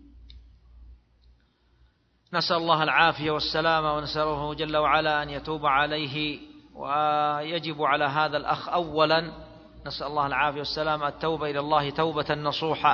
نسأل الله العافية والسلامة، ونسأله جل وعلا أن يتوب عليه. ويجب على هذا الأخ أولا نسأل الله العافية والسلامة التوبة إلى الله توبة نصوحا،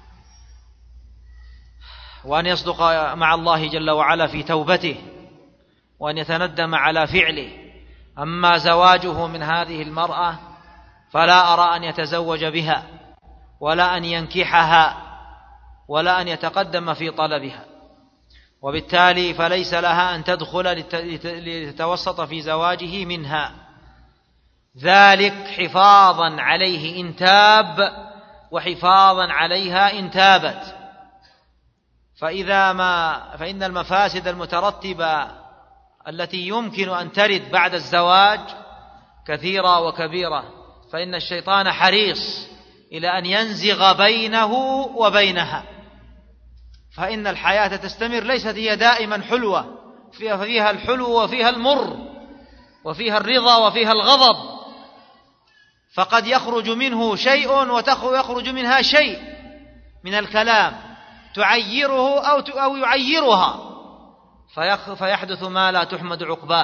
وأن يصدق مع الله جل وعلا في توبته، وأن يتندم على فعله. أما زواجه من هذه المرأة فلا أرى أن يتزوج بها، ولا أن ينكحها، ولا أن يتقدم في طلبها، وبالتالي فليس لها أن تدخل لتتوسط في زواجه منها، ذلك حفاظا عليه إن تاب، وحفاظا عليها إن تابت. فإذا ما فإن المفاسد المترتبة التي يمكن أن ترد بعد الزواج كثيرة وكبيرة، فإن الشيطان حريص إلى أن ينزغ بينه وبينها، فإن الحياة تستمر، ليست هي دائما حلوة، فيها الحلو وفيها المر، وفيها الرضا وفيها الغضب، فقد يخرج منه شيء ويخرج منها شيء من الكلام تعيره أو يعيرها، فيحدث ما لا تحمد عقباه.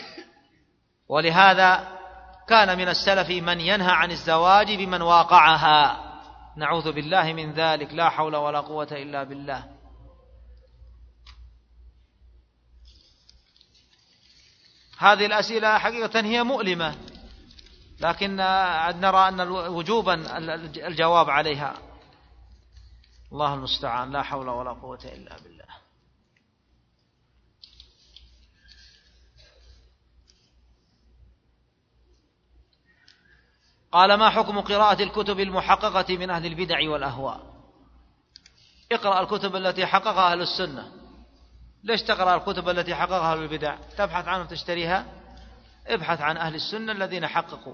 ولهذا كان من السلف من ينهى عن الزواج بمن واقعها، نعوذ بالله من ذلك، لا حول ولا قوة إلا بالله. هذه الأسئلة حقيقة هي مؤلمة، لكن نرى أن وجوبا الجواب عليها. الله المستعان، لا حول ولا قوة إلا بالله. قال: ما حكم قراءة الكتب المحققة من أهل البدع والأهواء؟ اقرأ الكتب التي حققها أهل السنة. ليش تقرأ الكتب التي حققها أهل البدع؟ تبحث عنها تشتريها؟ ابحث عن أهل السنة الذين حققوا،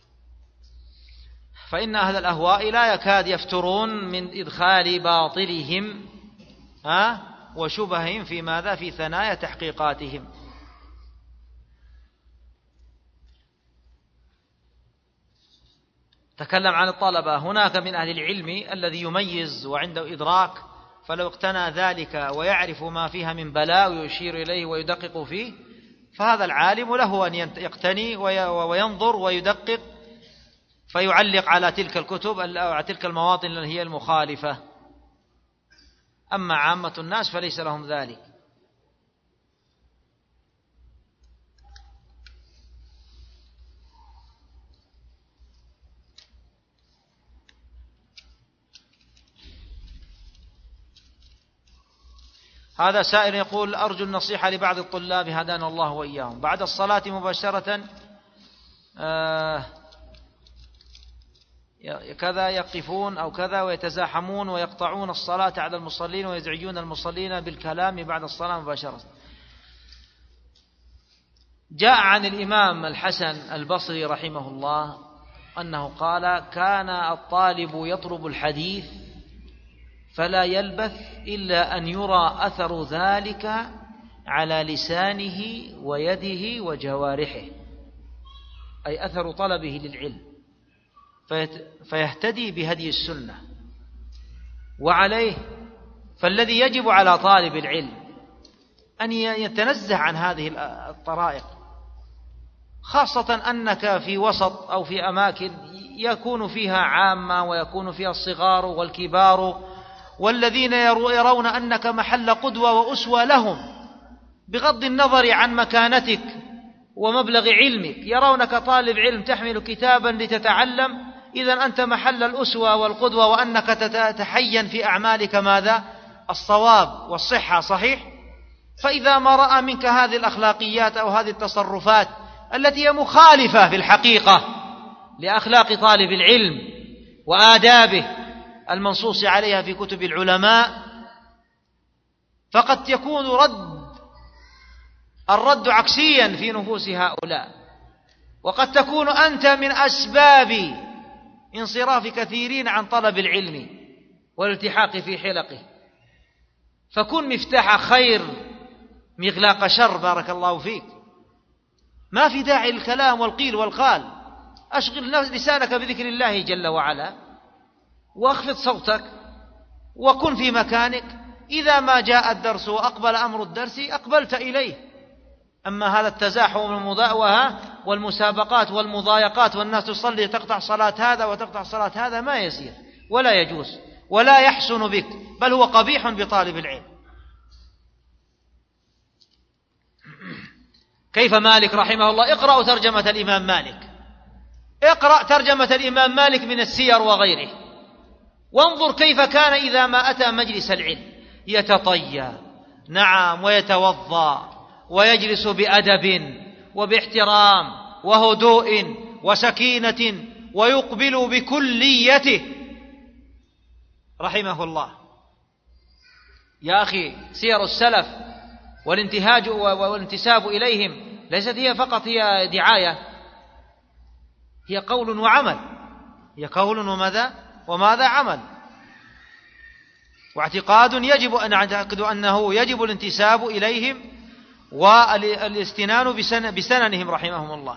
فإن أهل الأهواء لا يكاد يفترون من إدخال باطلهم ها وشبههم في ماذا؟ في ثنايا تحقيقاتهم. تكلم عن الطلبة. هناك من أهل العلم الذي يميز وعنده إدراك، فلو اقتنى ذلك ويعرف ما فيها من بلاء ويشير إليه ويدقق فيه، فهذا العالم له أن يقتني وينظر ويدقق فيعلق على تلك الكتب أو على تلك المواطن التي هي المخالفة. أما عامة الناس فليس لهم ذلك. هذا سائل يقول: أرجو النصيحة لبعض الطلاب هدانا الله وإياهم، بعد الصلاة مباشرة آه كذا يقفون أو كذا ويتزاحمون ويقطعون الصلاة على المصلين ويزعجون المصلين بالكلام بعد الصلاة مباشرة. جاء عن الإمام الحسن البصري رحمه الله أنه قال: كان الطالب يطلب الحديث فلا يلبث إلا أن يرى أثر ذلك على لسانه ويده وجوارحه، أي أثر طلبه للعلم، فيهتدي بهدي السنة. وعليه فالذي يجب على طالب العلم أن يتنزه عن هذه الطرائق، خاصة أنك في وسط أو في أماكن يكون فيها عامة ويكون فيها الصغار والكبار، والذين يرون أنك محل قدوة وأسوة لهم بغض النظر عن مكانتك ومبلغ علمك، يرونك طالب علم تحمل كتابا لتتعلم، إذن أنت محل الأسوة والقدوة، وأنك تتحين في أعمالك ماذا؟ الصواب والصحة، صحيح؟ فإذا ما رأى منك هذه الأخلاقيات أو هذه التصرفات التي هي مخالفة في الحقيقة لأخلاق طالب العلم، وآدابه المنصوص عليها في كتب العلماء، فقد يكون رد الرد عكسيا في نفوس هؤلاء، وقد تكون أنت من أسباب انصراف كثيرين عن طلب العلم والالتحاق في حلقه، فكن مفتاح خير مغلاق شر. بارك الله فيك. ما في داعي للكلام والقيل والقال، أشغل لسانك بذكر الله جل وعلا، واخفض صوتك، وكن في مكانك. إذا ما جاء الدرس وأقبل أمر الدرس أقبلت إليه. أما هذا التزاحم والمضاوهة والمسابقات والمضايقات، والناس تصلي تقطع صلاة هذا وتقطع صلاة هذا، ما يسير ولا يجوز ولا يحسن بك، بل هو قبيح بطالب العلم. كيف مالك رحمه الله؟ اقرأوا ترجمة الإمام مالك، اقرأ ترجمة الإمام مالك من السير وغيره، وانظر كيف كان إذا ما أتى مجلس العلم يتطيب، نعم، ويتوضأ ويجلس بأدب وباحترام وهدوء وسكينة، ويقبل بكليته رحمه الله. يا أخي، سير السلف والانتهاج والانتساب إليهم ليست هي فقط هي دعاية، هي قول وعمل، هي قول وماذا وماذا عمل، واعتقاد يجب أن نعتقد أنه يجب الانتساب إليهم والاستنان بسن بسننهم رحمهم الله.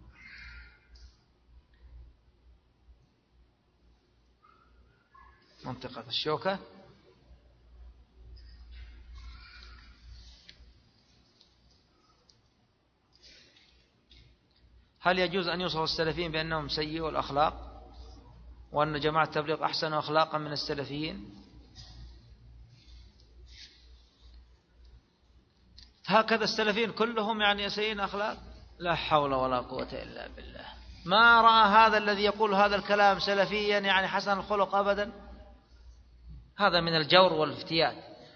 منطقة الشوكة. هل يجوز أن يوصف السلفيين بأنهم سيئو الأخلاق، وأن جماعة التبليغ أحسن أخلاقا من السلفيين؟ هكذا السلفيين كلهم يعني سيئين أخلاق؟ لا حول ولا قوة إلا بالله. ما رأى هذا الذي يقول هذا الكلام سلفيا يعني حسن الخلق أبدا. هذا من الجور والافتيات.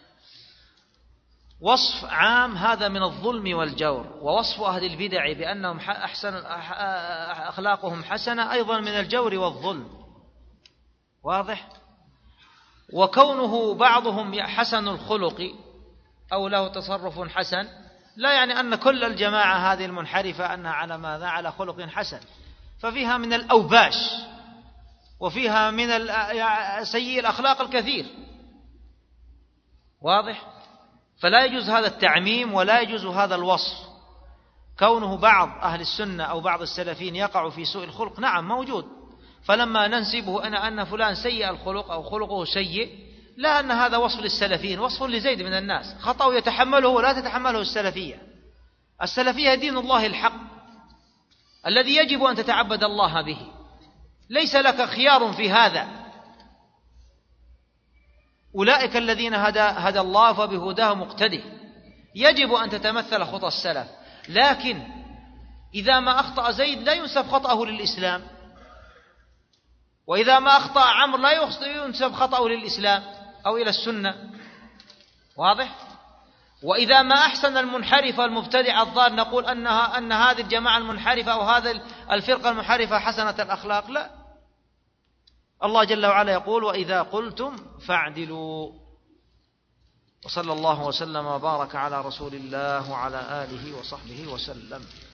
وصف عام هذا من الظلم والجور، ووصف أهل البدع بأنهم أحسن أخلاقهم حسنة أيضا من الجور والظلم. واضح؟ وكونه بعضهم حسن الخلق أو له تصرف حسن لا يعني أن كل الجماعة هذه المنحرفة أنها على ماذا؟ على خلق حسن، ففيها من الأوباش وفيها من سيء الأخلاق الكثير. واضح؟ فلا يجوز هذا التعميم ولا يجوز هذا الوصف. كونه بعض أهل السنة أو بعض السلفين يقع في سوء الخلق نعم موجود، فلما ننسبه أنا أن فلان سيء الخلق أو خلقه سيء، لا أن هذا وصف للسلفين، وصف لزيد من الناس، خطأ يتحمله ولا تتحمله السلفية. السلفية دين الله الحق الذي يجب أن تتعبد الله به، ليس لك خيار في هذا. أولئك الذين هدى, هدى الله فبهداه مقتده، يجب أن تتمثل خطى السلف. لكن إذا ما أخطأ زيد لا ينسب خطأه للإسلام، وإذا ما أخطأ عمرو لا ينسب خطأه للإسلام أو إلى السنة. واضح؟ وإذا ما أحسن المنحرف المبتدع الضال نقول أنها أن هذه الجماعة المنحرفة أو هذه الفرقة المنحرفة حسنة الأخلاق، لا. الله جل وعلا يقول: وإذا قلتم فاعدلوا. وصلى الله وسلم وبارك على رسول الله وعلى آله وصحبه وسلم.